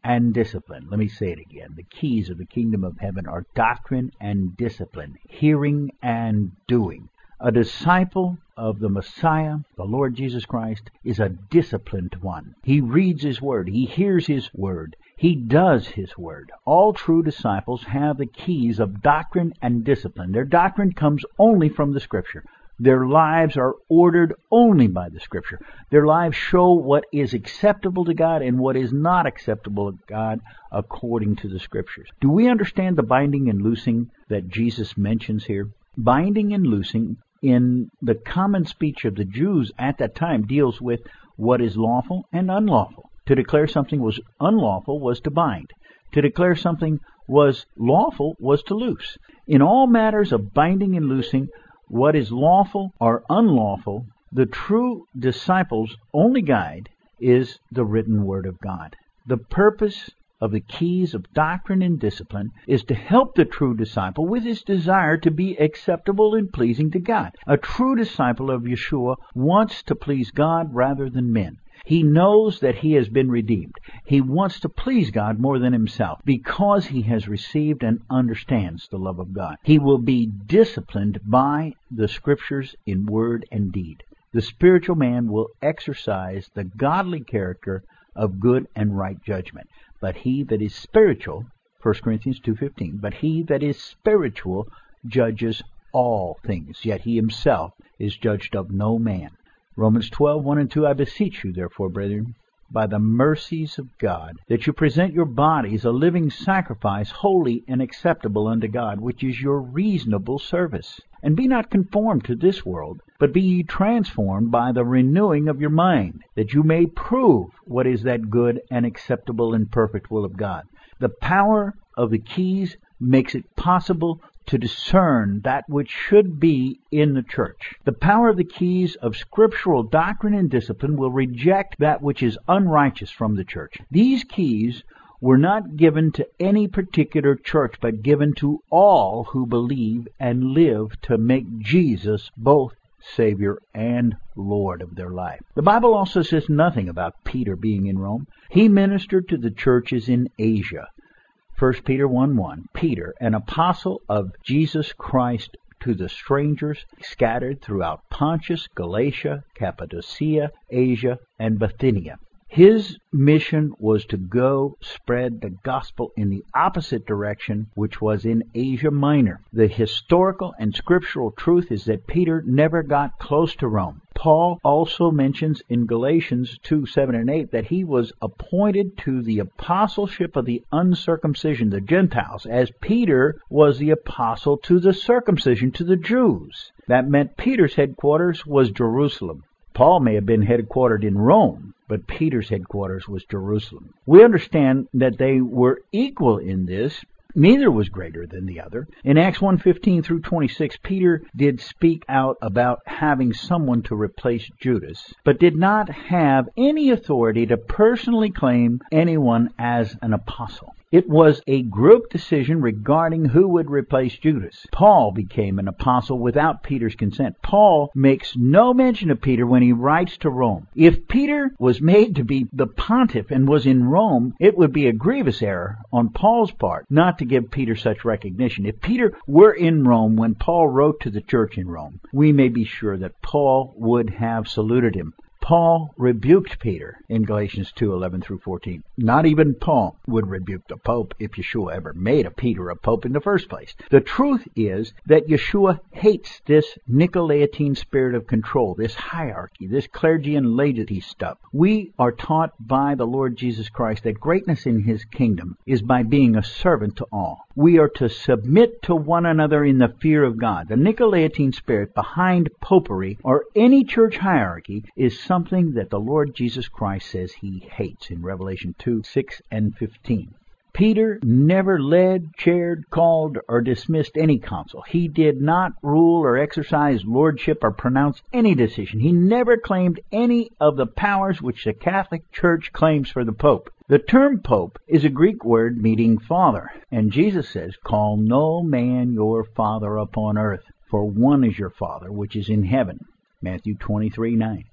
and discipline. Let me say it again. The keys of the kingdom of heaven are doctrine and discipline, hearing and doing. A disciple of the Messiah, the Lord Jesus Christ, is a disciplined one. He reads His Word. He hears His Word. He does His Word. All true disciples have the keys of doctrine and discipline. Their doctrine comes only from the Scripture. Their lives are ordered only by the Scripture. Their lives show what is acceptable to God and what is not acceptable to God according to the Scriptures. Do we understand the binding and loosing that Jesus mentions here? Binding and loosing in the common speech of the Jews at that time deals with what is lawful and unlawful. To declare something was unlawful was to bind. To declare something was lawful was to loose. In all matters of binding and loosing, what is lawful or unlawful, the true disciple's only guide is the written Word of God. The purpose of the keys of doctrine and discipline is to help the true disciple with his desire to be acceptable and pleasing to God. A true disciple of Yeshua wants to please God rather than men. He knows that he has been redeemed. He wants to please God more than himself because he has received and understands the love of God. He will be disciplined by the Scriptures in word and deed. The spiritual man will exercise the godly character of good and right judgment. But he that is spiritual, First Corinthians two fifteen, but he that is spiritual judges all things, yet he himself is judged of no man. Romans twelve, one and two, I beseech you, therefore, brethren, by the mercies of God, that you present your bodies a living sacrifice, holy and acceptable unto God, which is your reasonable service. And be not conformed to this world, but be ye transformed by the renewing of your mind, that you may prove what is that good and acceptable and perfect will of God. The power of the keys makes it possible to discern that which should be in the church. The power of the keys of scriptural doctrine and discipline will reject that which is unrighteous from the church. These keys were not given to any particular church, but given to all who believe and live to make Jesus both Savior and Lord of their life. The Bible also says nothing about Peter being in Rome. He ministered to the churches in Asia. First Peter one one, Peter, an apostle of Jesus Christ to the strangers scattered throughout Pontus, Galatia, Cappadocia, Asia, and Bithynia. His mission was to go spread the gospel in the opposite direction, which was in Asia Minor. The historical and scriptural truth is that Peter never got close to Rome. Paul also mentions in Galatians two, seven, and eight that he was appointed to the apostleship of the uncircumcision, the Gentiles, as Peter was the apostle to the circumcision, to the Jews. That meant Peter's headquarters was Jerusalem. Paul may have been headquartered in Rome, but Peter's headquarters was Jerusalem. We understand that they were equal in this. Neither was greater than the other. In Acts one fifteen through twenty-six, Peter did speak out about having someone to replace Judas, but did not have any authority to personally claim anyone as an apostle. It was a group decision regarding who would replace Judas. Paul became an apostle without Peter's consent. Paul makes no mention of Peter when he writes to Rome. If Peter was made to be the pontiff and was in Rome, it would be a grievous error on Paul's part not to give Peter such recognition. If Peter were in Rome when Paul wrote to the church in Rome, we may be sure that Paul would have saluted him. Paul rebuked Peter in Galatians two, eleven through fourteen. Not even Paul would rebuke the Pope if Yeshua ever made a Peter a Pope in the first place. The truth is that Yeshua hates this Nicolaitane spirit of control, this hierarchy, this clergy and laity stuff. We are taught by the Lord Jesus Christ that greatness in His kingdom is by being a servant to all. We are to submit to one another in the fear of God. The Nicolaitane spirit behind popery or any church hierarchy is something that the Lord Jesus Christ says He hates in Revelation two, six, and fifteen. Peter never led, chaired, called, or dismissed any council. He did not rule or exercise lordship or pronounce any decision. He never claimed any of the powers which the Catholic Church claims for the Pope. The term Pope is a Greek word meaning father, and Jesus says, "Call no man your father upon earth, for one is your Father which is in heaven." Matthew twenty-three, nine.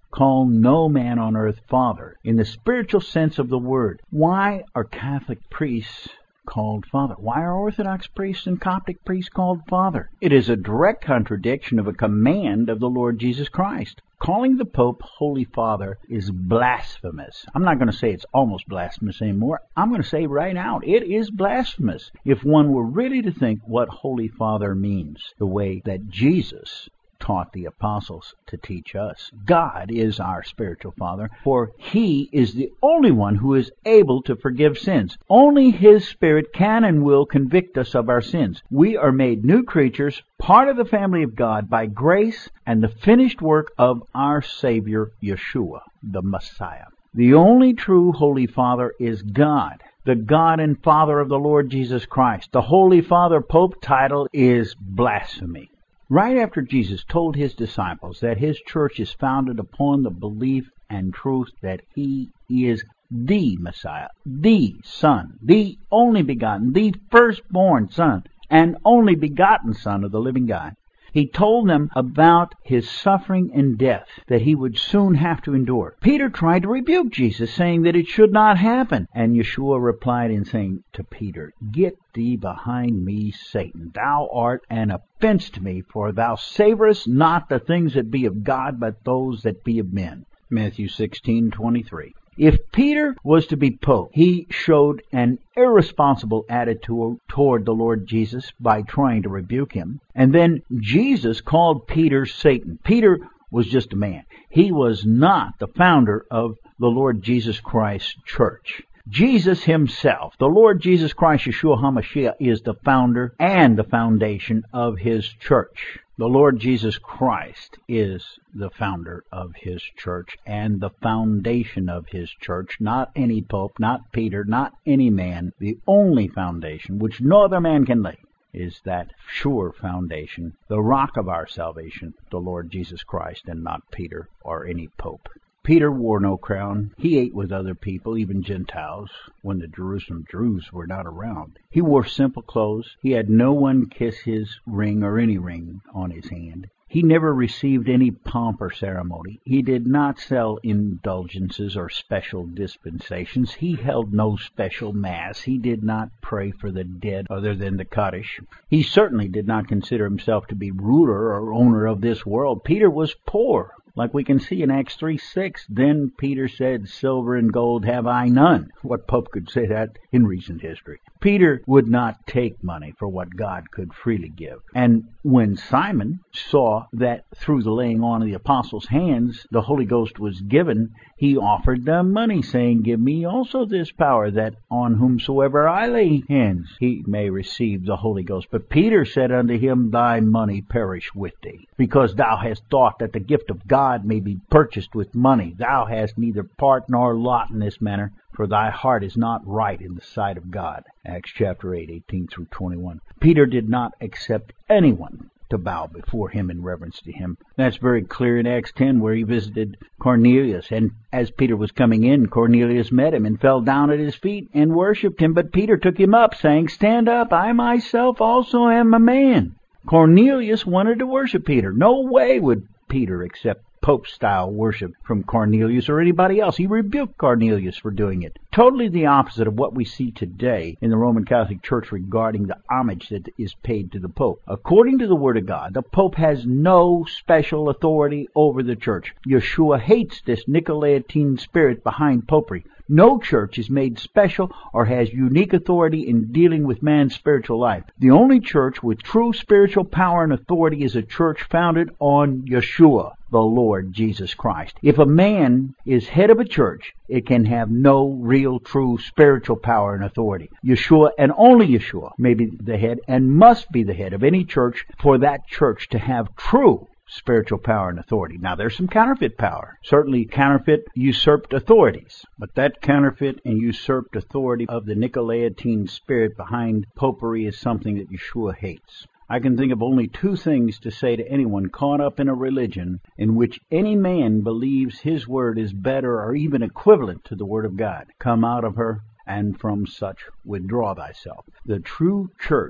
Call no man on earth father, in the spiritual sense of the word. Why are Catholic priests called father? Why are Orthodox priests and Coptic priests called father? It is a direct contradiction of a command of the Lord Jesus Christ. Calling the Pope Holy Father is blasphemous. I'm not going to say it's almost blasphemous anymore. I'm going to say right out, it is blasphemous. If one were really to think what Holy Father means, the way that Jesus taught the apostles to teach us. God is our spiritual Father, for He is the only one who is able to forgive sins. Only His Spirit can and will convict us of our sins. We are made new creatures, part of the family of God by grace and the finished work of our Savior, Yeshua, the Messiah. The only true Holy Father is God, the God and Father of the Lord Jesus Christ. The Holy Father Pope title is blasphemy. Right after Jesus told His disciples that His church is founded upon the belief and truth that He is the Messiah, the Son, the only begotten, the firstborn Son, and only begotten Son of the living God, He told them about His suffering and death that He would soon have to endure. Peter tried to rebuke Jesus, saying that it should not happen. And Yeshua replied in saying to Peter, "Get thee behind me, Satan. Thou art an offense to me, for thou savorest not the things that be of God, but those that be of men." Matthew sixteen twenty-three. If Peter was to be Pope, he showed an irresponsible attitude toward the Lord Jesus by trying to rebuke Him. And then Jesus called Peter Satan. Peter was just a man. He was not the founder of the Lord Jesus Christ's church. Jesus Himself, the Lord Jesus Christ, Yeshua HaMashiach, is the founder and the foundation of His church. The Lord Jesus Christ is the founder of His church and the foundation of His church, not any pope, not Peter, not any man. The only foundation which no other man can lay is that sure foundation, the rock of our salvation, the Lord Jesus Christ, and not Peter or any pope. Peter wore no crown. He ate with other people, even Gentiles, when the Jerusalem Jews were not around. He wore simple clothes. He had no one kiss his ring or any ring on his hand. He never received any pomp or ceremony. He did not sell indulgences or special dispensations. He held no special mass. He did not pray for the dead other than the Kaddish. He certainly did not consider himself to be ruler or owner of this world. Peter was poor. Like we can see in Acts three six, then Peter said, "Silver and gold have I none." What pope could say that in recent history? Peter would not take money for what God could freely give. And when Simon saw that through the laying on of the apostles' hands the Holy Ghost was given, he offered them money, saying, "Give me also this power, that on whomsoever I lay hands he may receive the Holy Ghost." But Peter said unto him, "Thy money perish with thee, because thou hast thought that the gift of God may be purchased with money. Thou hast neither part nor lot in this manner, for thy heart is not right in the sight of God." Acts chapter eight, eighteen through twenty-one. Peter did not accept anyone to bow before him in reverence to him. That's very clear in Acts ten, where he visited Cornelius. And as Peter was coming in, Cornelius met him and fell down at his feet and worshipped him. But Peter took him up, saying, "Stand up, I myself also am a man." Cornelius wanted to worship Peter. No way would Peter accept Pope-style worship from Cornelius or anybody else. He rebuked Cornelius for doing it. Totally the opposite of what we see today in the Roman Catholic Church regarding the homage that is paid to the Pope. According to the Word of God, the Pope has no special authority over the Church. Yeshua hates this Nicolaitan spirit behind popery. No church is made special or has unique authority in dealing with man's spiritual life. The only church with true spiritual power and authority is a church founded on Yeshua, the Lord Jesus Christ. If a man is head of a church, it can have no real true spiritual power and authority. Yeshua and only Yeshua may be the head and must be the head of any church for that church to have true spiritual power and authority. Now, there's some counterfeit power. Certainly counterfeit usurped authorities. But that counterfeit and usurped authority of the Nicolaitan spirit behind popery is something that Yeshua hates. I can think of only two things to say to anyone caught up in a religion in which any man believes his word is better or even equivalent to the word of God. Come out of her, and from such withdraw thyself. The true church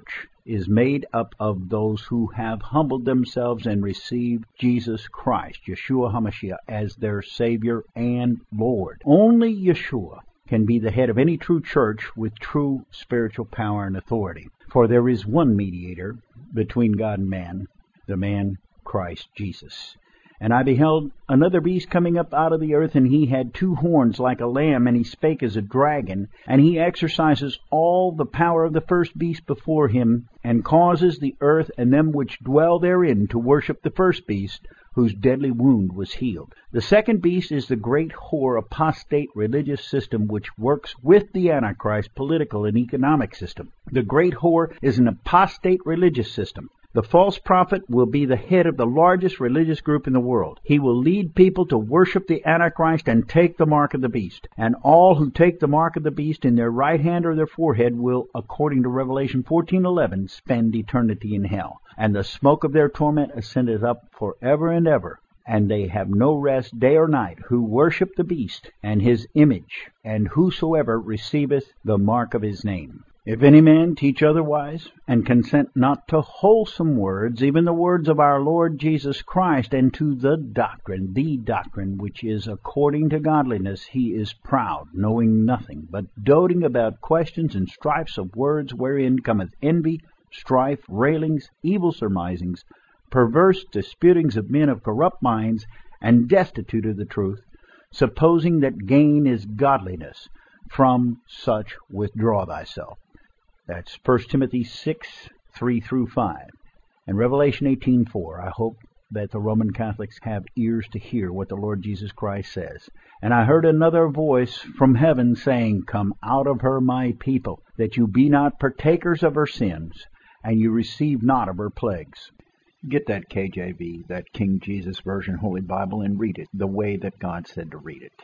is made up of those who have humbled themselves and received Jesus Christ, Yeshua HaMashiach, as their Savior and Lord. Only Yeshua can be the head of any true church with true spiritual power and authority. For there is one mediator between God and man, the man Christ Jesus. And I beheld another beast coming up out of the earth, and he had two horns like a lamb, and he spake as a dragon, and he exercises all the power of the first beast before him, and causes the earth and them which dwell therein to worship the first beast, whose deadly wound was healed. The second beast is the great whore apostate religious system which works with the Antichrist political and economic system. The great whore is an apostate religious system. The false prophet will be the head of the largest religious group in the world. He will lead people to worship the Antichrist and take the mark of the beast. And all who take the mark of the beast in their right hand or their forehead will, according to Revelation fourteen eleven, spend eternity in hell. And the smoke of their torment ascendeth up forever and ever. And they have no rest day or night who worship the beast and his image, and whosoever receiveth the mark of his name. If any man teach otherwise, and consent not to wholesome words, even the words of our Lord Jesus Christ, and to the doctrine, the doctrine which is according to godliness, he is proud, knowing nothing, but doting about questions and strifes of words, wherein cometh envy, strife, railings, evil surmisings, perverse disputings of men of corrupt minds, and destitute of the truth, supposing that gain is godliness. From such withdraw thyself. That's First Timothy six, three through five. And Revelation eighteen four. I hope that the Roman Catholics have ears to hear what the Lord Jesus Christ says. And I heard another voice from heaven saying, Come out of her, my people, that you be not partakers of her sins, and you receive not of her plagues. Get that K J V, that King Jesus Version Holy Bible, and read it the way that God said to read it.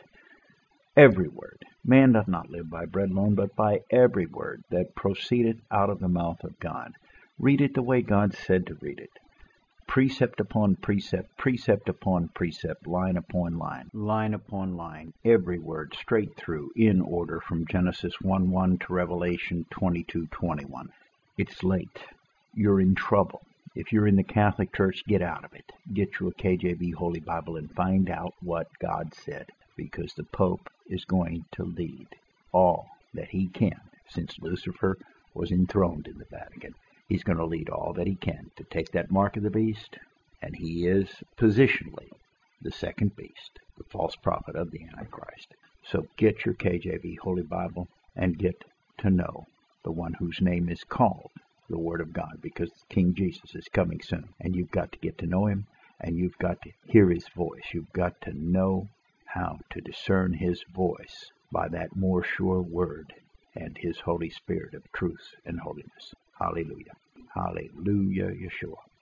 Every word. Man doth not live by bread alone, but by every word that proceedeth out of the mouth of God. Read it the way God said to read it. Precept upon precept, precept upon precept, line upon line, line upon line. Every word straight through, in order, from Genesis one one to Revelation twenty-two twenty-one. It's late. You're in trouble. If you're in the Catholic Church, get out of it. Get you a K J V Holy Bible and find out what God said, because the Pope is going to lead all that he can. Since Lucifer was enthroned in the Vatican, he's going to lead all that he can to take that mark of the beast, and he is positionally the second beast, the false prophet of the Antichrist. So get your K J V Holy Bible and get to know the one whose name is called the Word of God, because King Jesus is coming soon, and you've got to get to know him, and you've got to hear his voice. You've got to know how to discern his voice by that more sure word and his Holy Spirit of truth and holiness. Hallelujah. Hallelujah, Yeshua.